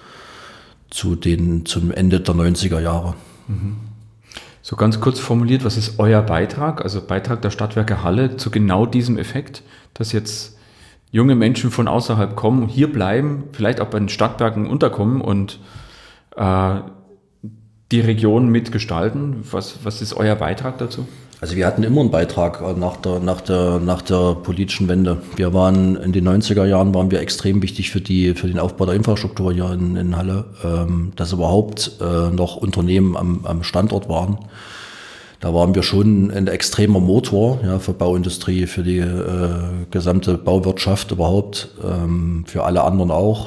zu den, zum Ende der neunziger Jahre. Mhm. So ganz kurz formuliert, was ist euer Beitrag, also Beitrag der Stadtwerke Halle zu genau diesem Effekt, dass jetzt junge Menschen von außerhalb kommen, hier bleiben, vielleicht auch bei den Stadtwerken unterkommen und äh, die Region mitgestalten? Was, was ist euer Beitrag dazu? Also wir hatten immer einen Beitrag nach der, nach der, nach der politischen Wende. Wir waren in den neunziger Jahren waren wir extrem wichtig für die, für den Aufbau der Infrastruktur hier in, in Halle, ähm, dass überhaupt äh, noch Unternehmen am, am Standort waren. Da waren wir schon ein extremer Motor, ja, für Bauindustrie, für die äh, gesamte Bauwirtschaft überhaupt, ähm, für alle anderen auch.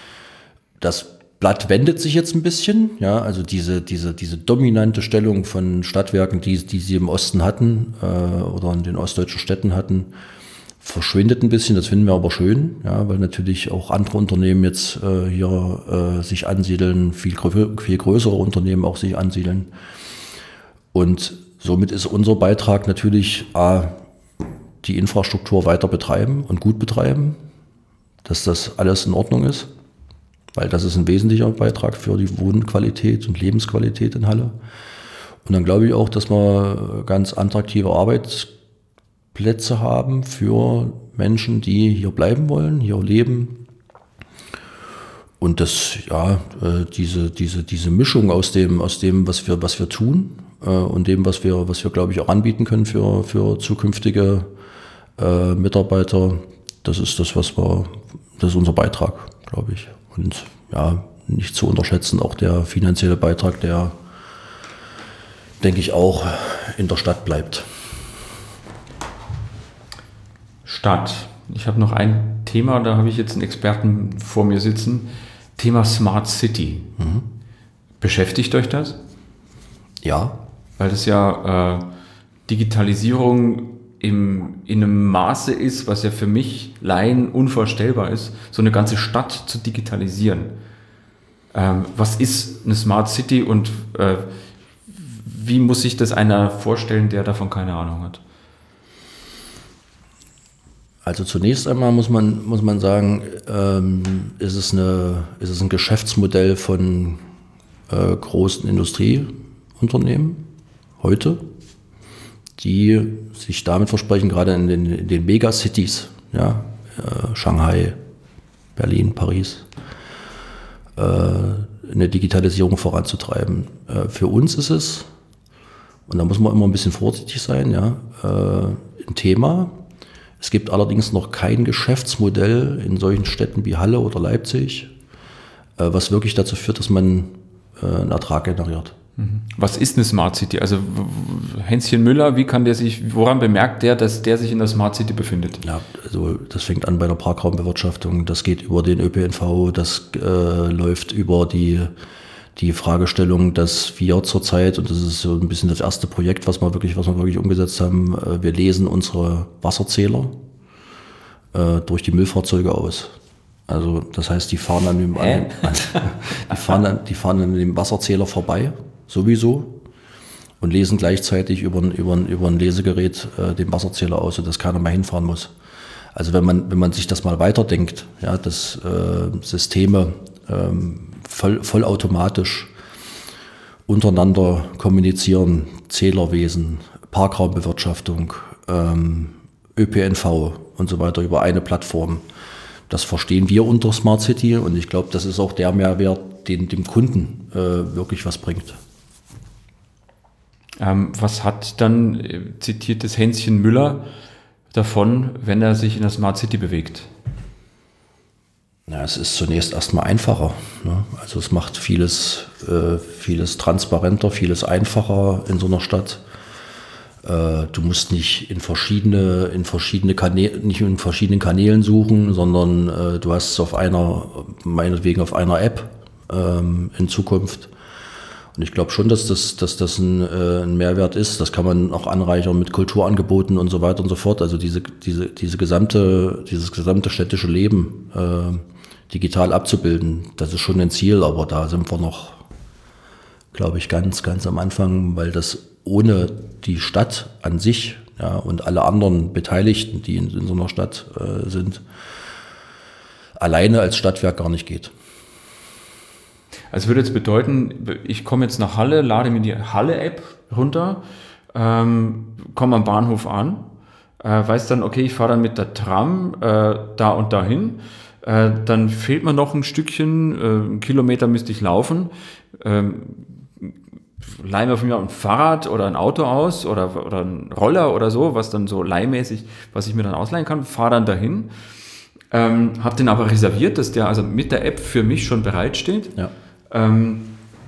Das Blatt wendet sich jetzt ein bisschen, ja, also diese diese diese dominante Stellung von Stadtwerken, die die sie im Osten hatten äh, oder in den ostdeutschen Städten hatten, verschwindet ein bisschen. Das finden wir aber schön, ja, weil natürlich auch andere Unternehmen jetzt äh, hier äh, sich ansiedeln, viel viel größere Unternehmen auch sich ansiedeln. Und somit ist unser Beitrag natürlich A, die Infrastruktur weiter betreiben und gut betreiben, dass das alles in Ordnung ist, weil das ist ein wesentlicher Beitrag für die Wohnqualität und Lebensqualität in Halle. Und dann glaube ich auch, dass wir ganz attraktive Arbeitsplätze haben für Menschen, die hier bleiben wollen, hier leben. Und das, ja, diese, diese, diese Mischung aus dem, aus dem, was wir, was wir tun, und dem, was wir, was wir, glaube ich, auch anbieten können für, für zukünftige äh, Mitarbeiter, das ist das, was wir, das ist unser Beitrag, glaube ich. Und ja, nicht zu unterschätzen, auch der finanzielle Beitrag, der, denke ich, auch in der Stadt bleibt. Stadt. Ich habe noch ein Thema, da habe ich jetzt einen Experten vor mir sitzen. Thema Smart City. Mhm. Beschäftigt euch das? Ja. Weil das ja äh, Digitalisierung im, in einem Maße ist, was ja für mich Laien unvorstellbar ist, so eine ganze Stadt zu digitalisieren. Ähm, was ist eine Smart City und äh, wie muss sich das einer vorstellen, der davon keine Ahnung hat? Also zunächst einmal muss man, muss man sagen, ähm, ist es eine, ist es ein Geschäftsmodell von äh, großen Industrieunternehmen heute, die sich damit versprechen, gerade in den, in den Megacities, ja, äh, Shanghai, Berlin, Paris, äh, eine Digitalisierung voranzutreiben. Äh, für uns ist es, und da muss man immer ein bisschen vorsichtig sein, ja, äh, ein Thema. Es gibt allerdings noch kein Geschäftsmodell in solchen Städten wie Halle oder Leipzig, äh, was wirklich dazu führt, dass man äh, einen Ertrag generiert. Was ist eine Smart City? Also Hänschen Müller, wie kann der sich, woran bemerkt der, dass der sich in der Smart City befindet? Ja, also das fängt an bei der Parkraumbewirtschaftung, das geht über den Ö P N V, das äh, läuft über die, die Fragestellung, dass wir zurzeit, und das ist so ein bisschen das erste Projekt, was wir wirklich, was wir wirklich umgesetzt haben, äh, wir lesen unsere Wasserzähler äh, durch die Müllfahrzeuge aus. Also das heißt, die fahren an dem, an, an, die fahren an, die fahren an dem Wasserzähler vorbei, sowieso, und lesen gleichzeitig über ein, über ein, über ein Lesegerät äh, den Wasserzähler aus, sodass keiner mehr hinfahren muss. Also wenn man, wenn man sich das mal weiterdenkt, ja, dass äh, Systeme ähm, voll, vollautomatisch untereinander kommunizieren, Zählerwesen, Parkraumbewirtschaftung, ähm, Ö P N V und so weiter über eine Plattform. Das verstehen wir unter Smart City und ich glaube, das ist auch der Mehrwert, den dem Kunden äh, wirklich was bringt. Ähm, was hat dann, äh, zitiertes Hänschen Müller, davon, wenn er sich in der Smart City bewegt? Ja, es ist zunächst erstmal einfacher. Ne? Also es macht vieles, äh, vieles transparenter, vieles einfacher in so einer Stadt. Äh, du musst nicht in verschiedene, in verschiedene Kanäle, nicht in verschiedenen Kanälen suchen, sondern äh, du hast es auf einer, meinetwegen auf einer App ähm, in Zukunft. Und ich glaube schon, dass das, dass das ein, äh, ein Mehrwert ist. Das kann man auch anreichern mit Kulturangeboten und so weiter und so fort. Also diese, diese, diese gesamte, dieses gesamte städtische Leben äh, digital abzubilden, das ist schon ein Ziel, aber da sind wir noch, glaube ich, ganz, ganz am Anfang, weil das ohne die Stadt an sich, ja, und alle anderen Beteiligten, die in, in so einer Stadt äh, sind, alleine als Stadtwerk gar nicht geht. Also würde jetzt bedeuten, ich komme jetzt nach Halle, lade mir die Halle-App runter, ähm, komme am Bahnhof an, äh, weiß dann, okay, ich fahre dann mit der Tram äh, da und dahin. Äh, dann fehlt mir noch ein Stückchen, äh, einen Kilometer müsste ich laufen. Ähm, leihe mir von mir ein Fahrrad oder ein Auto aus oder, oder ein Roller oder so, was dann so leihmäßig, was ich mir dann ausleihen kann, fahre dann dahin. Ähm, habe den aber reserviert, dass der also mit der App für mich schon bereitsteht. Ja. Ähm,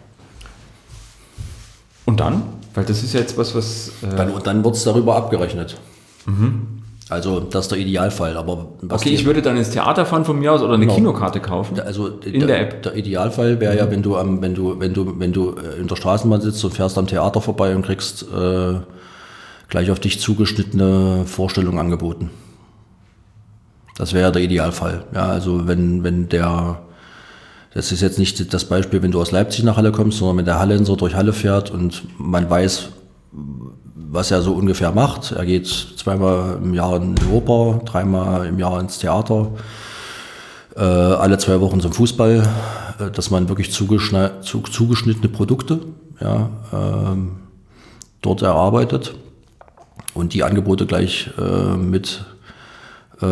und dann? Weil das ist ja jetzt was, was... Äh dann, und dann wird es darüber abgerechnet. Mhm. Also das ist der Idealfall. Aber was okay, ich würde dann ins Theater fahren von mir aus oder eine genau. Kinokarte kaufen. Also in der, der App. Der Idealfall wäre ja, wenn du am, wenn du, wenn du, wenn du in der Straßenbahn sitzt und fährst am Theater vorbei und kriegst äh, gleich auf dich zugeschnittene Vorstellungen angeboten. Das wäre der Idealfall. Ja, also wenn, wenn der, das ist jetzt nicht das Beispiel, wenn du aus Leipzig nach Halle kommst, sondern wenn der Hallenser durch Halle fährt und man weiß, was er so ungefähr macht. Er geht zweimal im Jahr in die Oper, dreimal im Jahr ins Theater, äh, alle zwei Wochen zum Fußball, äh, dass man wirklich zugeschnittene, zugeschnittene Produkte ja, äh, dort erarbeitet und die Angebote gleich äh, mit äh,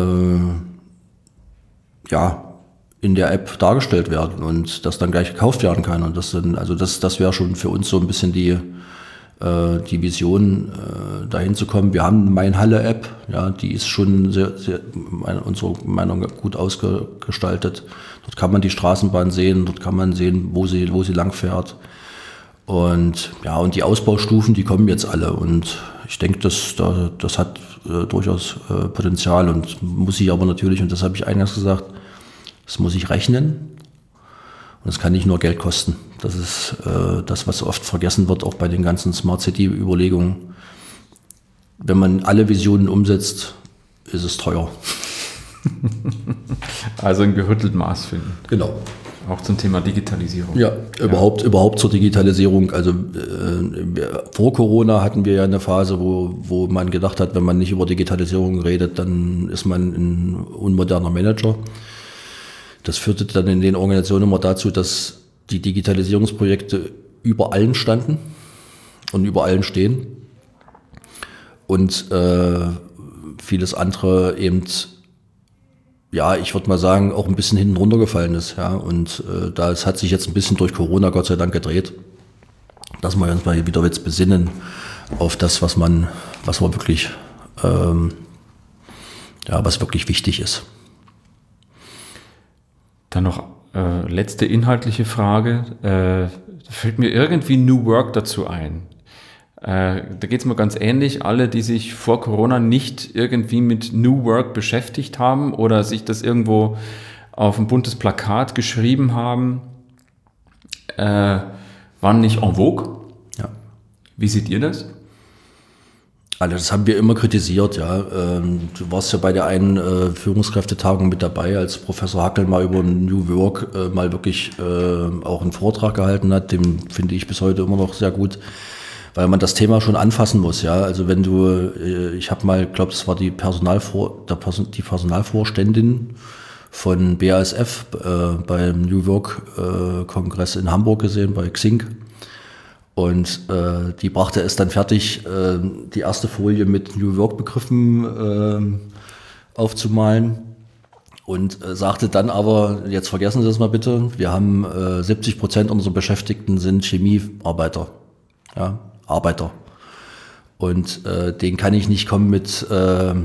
ja, in der App dargestellt werden und das dann gleich gekauft werden kann. Und das dann, also das, das wäre schon für uns so ein bisschen die die Vision, äh, dahin zu kommen. Wir haben eine Mein-Halle-App, ja, die ist schon sehr, sehr, meine, unserer Meinung nach gut ausgestaltet. Dort kann man die Straßenbahn sehen, dort kann man sehen, wo sie, wo sie lang fährt. Und ja, und die Ausbaustufen, die kommen jetzt alle. Und ich denke, das, das hat äh, durchaus äh, Potenzial und muss sich aber natürlich, und das habe ich eingangs gesagt, das muss ich rechnen. Und es kann nicht nur Geld kosten. Das ist äh, das, was oft vergessen wird, auch bei den ganzen Smart City-Überlegungen. Wenn man alle Visionen umsetzt, ist es teuer. Also ein gerüttelt Maß finden. Genau. Auch zum Thema Digitalisierung. Ja, überhaupt, ja. überhaupt zur Digitalisierung. Also äh, vor Corona hatten wir ja eine Phase, wo, wo man gedacht hat, wenn man nicht über Digitalisierung redet, dann ist man ein unmoderner Manager. Das führte dann in den Organisationen immer dazu, dass die Digitalisierungsprojekte über allen standen und über allen stehen und äh, vieles andere eben, ja, ich würde mal sagen, auch ein bisschen hinten runtergefallen ist. Ja, und äh, das hat sich jetzt ein bisschen durch Corona Gott sei Dank gedreht, dass wir uns mal wieder jetzt besinnen auf das, was man, was man wirklich, ähm, ja, was wirklich wichtig ist. Dann noch äh, letzte inhaltliche Frage. Äh, da fällt mir irgendwie New Work dazu ein. Äh, da geht es mir ganz ähnlich. Alle, die sich vor Corona nicht irgendwie mit New Work beschäftigt haben oder sich das irgendwo auf ein buntes Plakat geschrieben haben, äh, waren nicht en vogue. Ja. Wie seht ihr das? Also das haben wir immer kritisiert, ja. Du warst ja bei der einen äh, Führungskräftetagung mit dabei, als Professor Hackel mal über New Work äh, mal wirklich äh, auch einen Vortrag gehalten hat. Den finde ich bis heute immer noch sehr gut, weil man das Thema schon anfassen muss, ja. Also wenn du, äh, ich habe mal, glaube das war die Personalvor, der Person, die Personalvorständin von B A S F äh, beim New Work äh, Kongress in Hamburg gesehen, bei Xing. Und äh, die brachte es dann fertig, äh, die erste Folie mit New Work-Begriffen äh, aufzumalen und äh, sagte dann aber, jetzt vergessen Sie das mal bitte, wir haben äh, siebzig Prozent unserer Beschäftigten sind Chemiearbeiter, ja, Arbeiter. Und äh, denen kann ich nicht kommen mit, äh,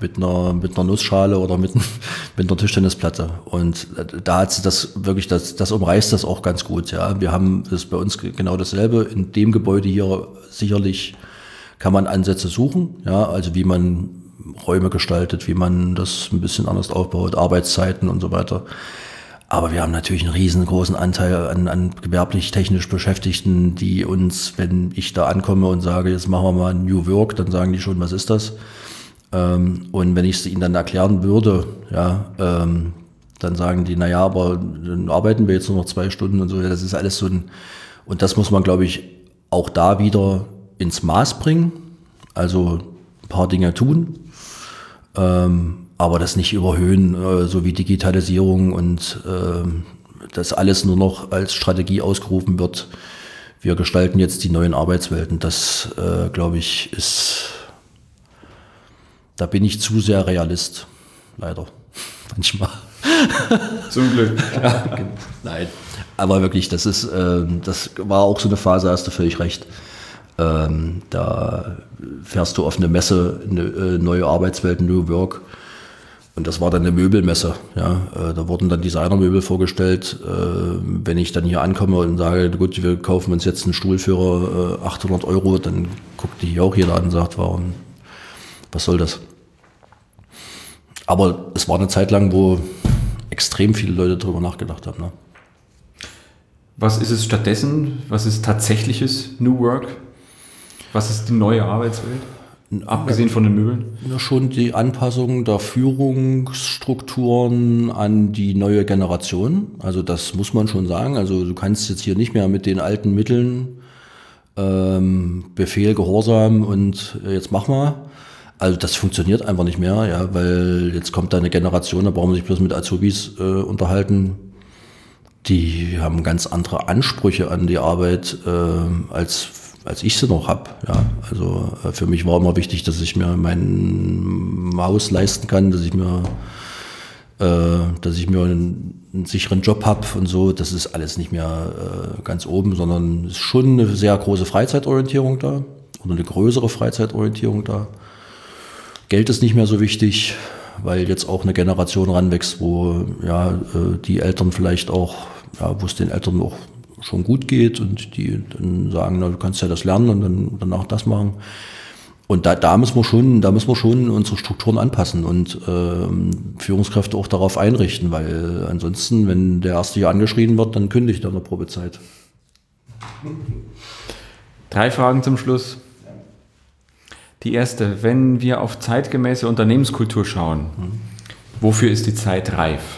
mit einer, mit einer Nussschale oder mit, mit einer Tischtennisplatte. Und da hat sie das wirklich, das, das umreißt das auch ganz gut. Ja, wir haben das bei uns genau dasselbe. In dem Gebäude hier sicherlich kann man Ansätze suchen. Ja, also wie man Räume gestaltet, wie man das ein bisschen anders aufbaut, Arbeitszeiten und so weiter. Aber wir haben natürlich einen riesengroßen Anteil an, an gewerblich-technisch Beschäftigten, die uns, wenn ich da ankomme und sage, jetzt machen wir mal New Work, dann sagen die schon, was ist das? Ähm, und wenn ich es ihnen dann erklären würde, ja, ähm, dann sagen die, naja, aber dann arbeiten wir jetzt nur noch zwei Stunden und so. Das ist alles so ein, und das muss man, glaube ich, auch da wieder ins Maß bringen. Also ein paar Dinge tun. Ähm, aber das nicht überhöhen, äh, so wie Digitalisierung und äh, das alles nur noch als Strategie ausgerufen wird. Wir gestalten jetzt die neuen Arbeitswelten. Das, äh, glaube ich, ist, da bin ich zu sehr Realist, leider, manchmal. Zum Glück. Ja, nein, aber wirklich, das ist, äh, das war auch so eine Phase, hast du völlig recht. Ähm, da fährst du auf eine Messe, eine äh, neue Arbeitswelt, New Work. Und das war dann eine Möbelmesse. Ja, äh, da wurden dann Designermöbel vorgestellt. Äh, wenn ich dann hier ankomme und sage, gut, wir kaufen uns jetzt einen Stuhl für äh, achthundert Euro, dann guckt dich auch jeder an und sagt, warum, was soll das? Aber es war eine Zeit lang, wo extrem viele Leute darüber nachgedacht haben. Ne? Was ist es stattdessen? Was ist tatsächliches New Work? Was ist die neue Arbeitswelt? Abgesehen von den Möbeln? Ja, schon die Anpassung der Führungsstrukturen an die neue Generation. Also das muss man schon sagen. Also du kannst jetzt hier nicht mehr mit den alten Mitteln ähm, Befehl, Gehorsam und jetzt mach mal. Also das funktioniert einfach nicht mehr, ja, weil jetzt kommt da eine Generation, da brauchen wir sich bloß mit Azubis äh, unterhalten. Die haben ganz andere Ansprüche an die Arbeit äh, als als ich sie noch habe. Ja. Also äh, für mich war immer wichtig, dass ich mir mein Haus leisten kann, dass ich mir, äh, dass ich mir einen, einen sicheren Job habe und so. Das ist alles nicht mehr äh, ganz oben, sondern es ist schon eine sehr große Freizeitorientierung da oder eine größere Freizeitorientierung da. Geld ist nicht mehr so wichtig, weil jetzt auch eine Generation ranwächst, wo ja äh, die Eltern vielleicht auch, ja, wo es den Eltern auch schon gut geht und die dann sagen, na, du kannst ja das lernen und dann danach das machen. Und da, da müssen wir schon, da müssen wir schon unsere Strukturen anpassen und ähm, Führungskräfte auch darauf einrichten, weil ansonsten, wenn der erste hier angeschrien wird, dann kündigt er in der Probezeit. Drei Fragen zum Schluss. Die erste, wenn wir auf zeitgemäße Unternehmenskultur schauen, hm. wofür ist die Zeit reif?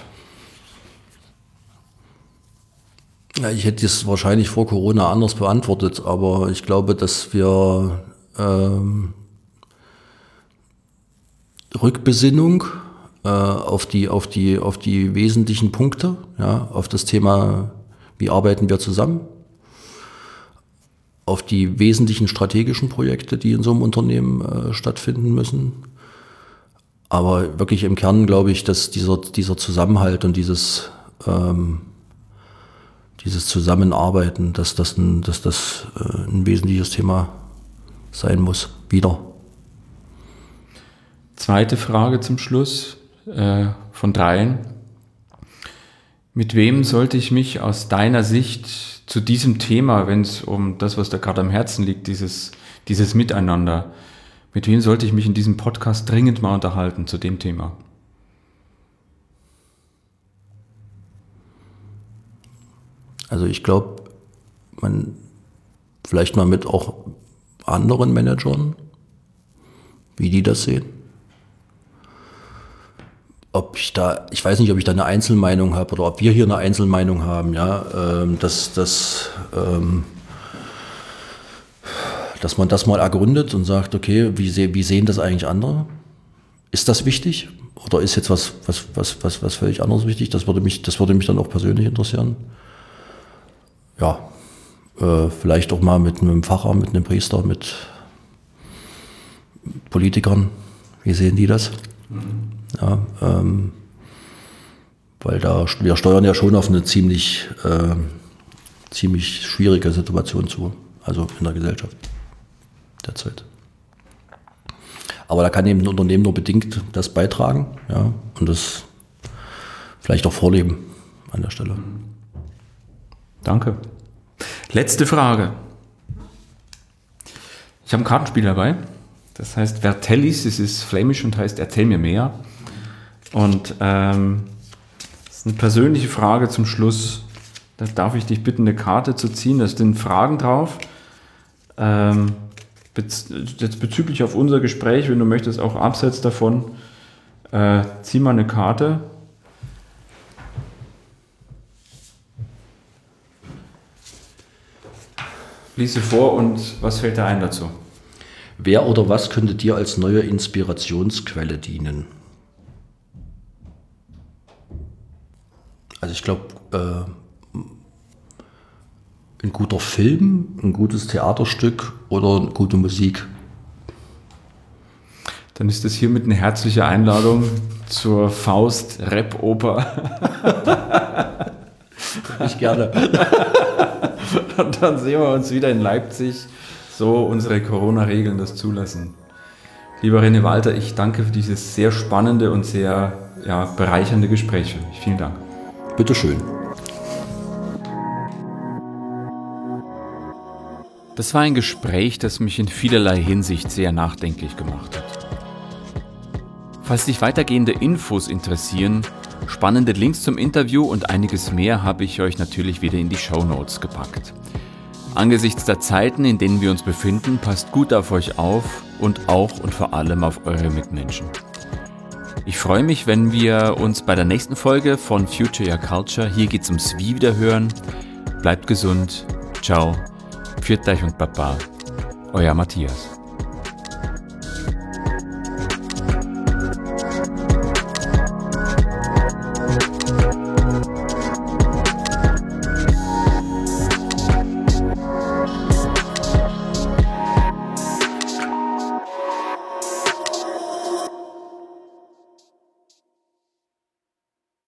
Ja, ich hätte es wahrscheinlich vor Corona anders beantwortet, aber ich glaube, dass wir ähm, Rückbesinnung äh, auf die auf die auf die wesentlichen Punkte, ja, auf das Thema, wie arbeiten wir zusammen, auf die wesentlichen strategischen Projekte, die in so einem Unternehmen äh, stattfinden müssen. Aber wirklich im Kern glaube ich, dass dieser dieser Zusammenhalt und dieses ähm, dieses Zusammenarbeiten, dass das ein, dass das äh, ein wesentliches Thema sein muss. Wieder. Zweite Frage zum Schluss äh, von dreien. Mit wem sollte ich mich aus deiner Sicht zu diesem Thema, wenn es um das, was da gerade am Herzen liegt, dieses, dieses Miteinander, mit wem sollte ich mich in diesem Podcast dringend mal unterhalten zu dem Thema? Also ich glaube, man vielleicht mal mit auch anderen Managern, wie die das sehen. Ob ich da, ich weiß nicht, ob ich da eine Einzelmeinung habe oder ob wir hier eine Einzelmeinung haben, ja, ähm, dass, dass, ähm, dass man das mal ergründet und sagt, okay, wie, se- wie sehen das eigentlich andere? Ist das wichtig? Oder ist jetzt was, was, was, was, was völlig anderes wichtig? Das würde mich, das würde mich dann auch persönlich interessieren. Ja, äh, vielleicht auch mal mit einem Pfarrer, mit einem Priester, mit Politikern. Wie sehen die das? Mhm. Ja, ähm, weil da, wir steuern ja schon auf eine ziemlich, äh, ziemlich schwierige Situation zu, also in der Gesellschaft derzeit. Aber da kann eben ein Unternehmen nur bedingt das beitragen, ja, und das vielleicht auch vorleben an der Stelle. Danke. Letzte Frage. Ich habe ein Kartenspiel dabei. Das heißt Vertellis, es ist flämisch und heißt Erzähl mir mehr. Und ähm, das ist eine persönliche Frage zum Schluss. Da darf ich dich bitten, eine Karte zu ziehen. Da sind Fragen drauf. Ähm, bez- jetzt bezüglich auf unser Gespräch, wenn du möchtest, auch abseits davon. Äh, zieh mal eine Karte. Lies sie vor und was fällt dir ein dazu? Wer oder was könnte dir als neue Inspirationsquelle dienen? Also ich glaube, äh, ein guter Film, ein gutes Theaterstück oder gute Musik. Dann ist das hiermit eine herzliche Einladung zur Faust-Rap-Oper. Ich gerne. Und dann sehen wir uns wieder in Leipzig, so unsere Corona-Regeln das zulassen. Lieber René Walter, ich danke für dieses sehr spannende und sehr ja, bereichernde Gespräch für mich. Vielen Dank. Bitteschön. Das war ein Gespräch, das mich in vielerlei Hinsicht sehr nachdenklich gemacht hat. Falls dich weitergehende Infos interessieren, spannende Links zum Interview und einiges mehr habe ich euch natürlich wieder in die Shownotes gepackt. Angesichts der Zeiten, in denen wir uns befinden, passt gut auf euch auf und auch und vor allem auf eure Mitmenschen. Ich freue mich, wenn wir uns bei der nächsten Folge von Future Your Culture, hier geht's ums Wie, wieder hören. Bleibt gesund. Ciao. Pfiat euch und Baba. Euer Matthias.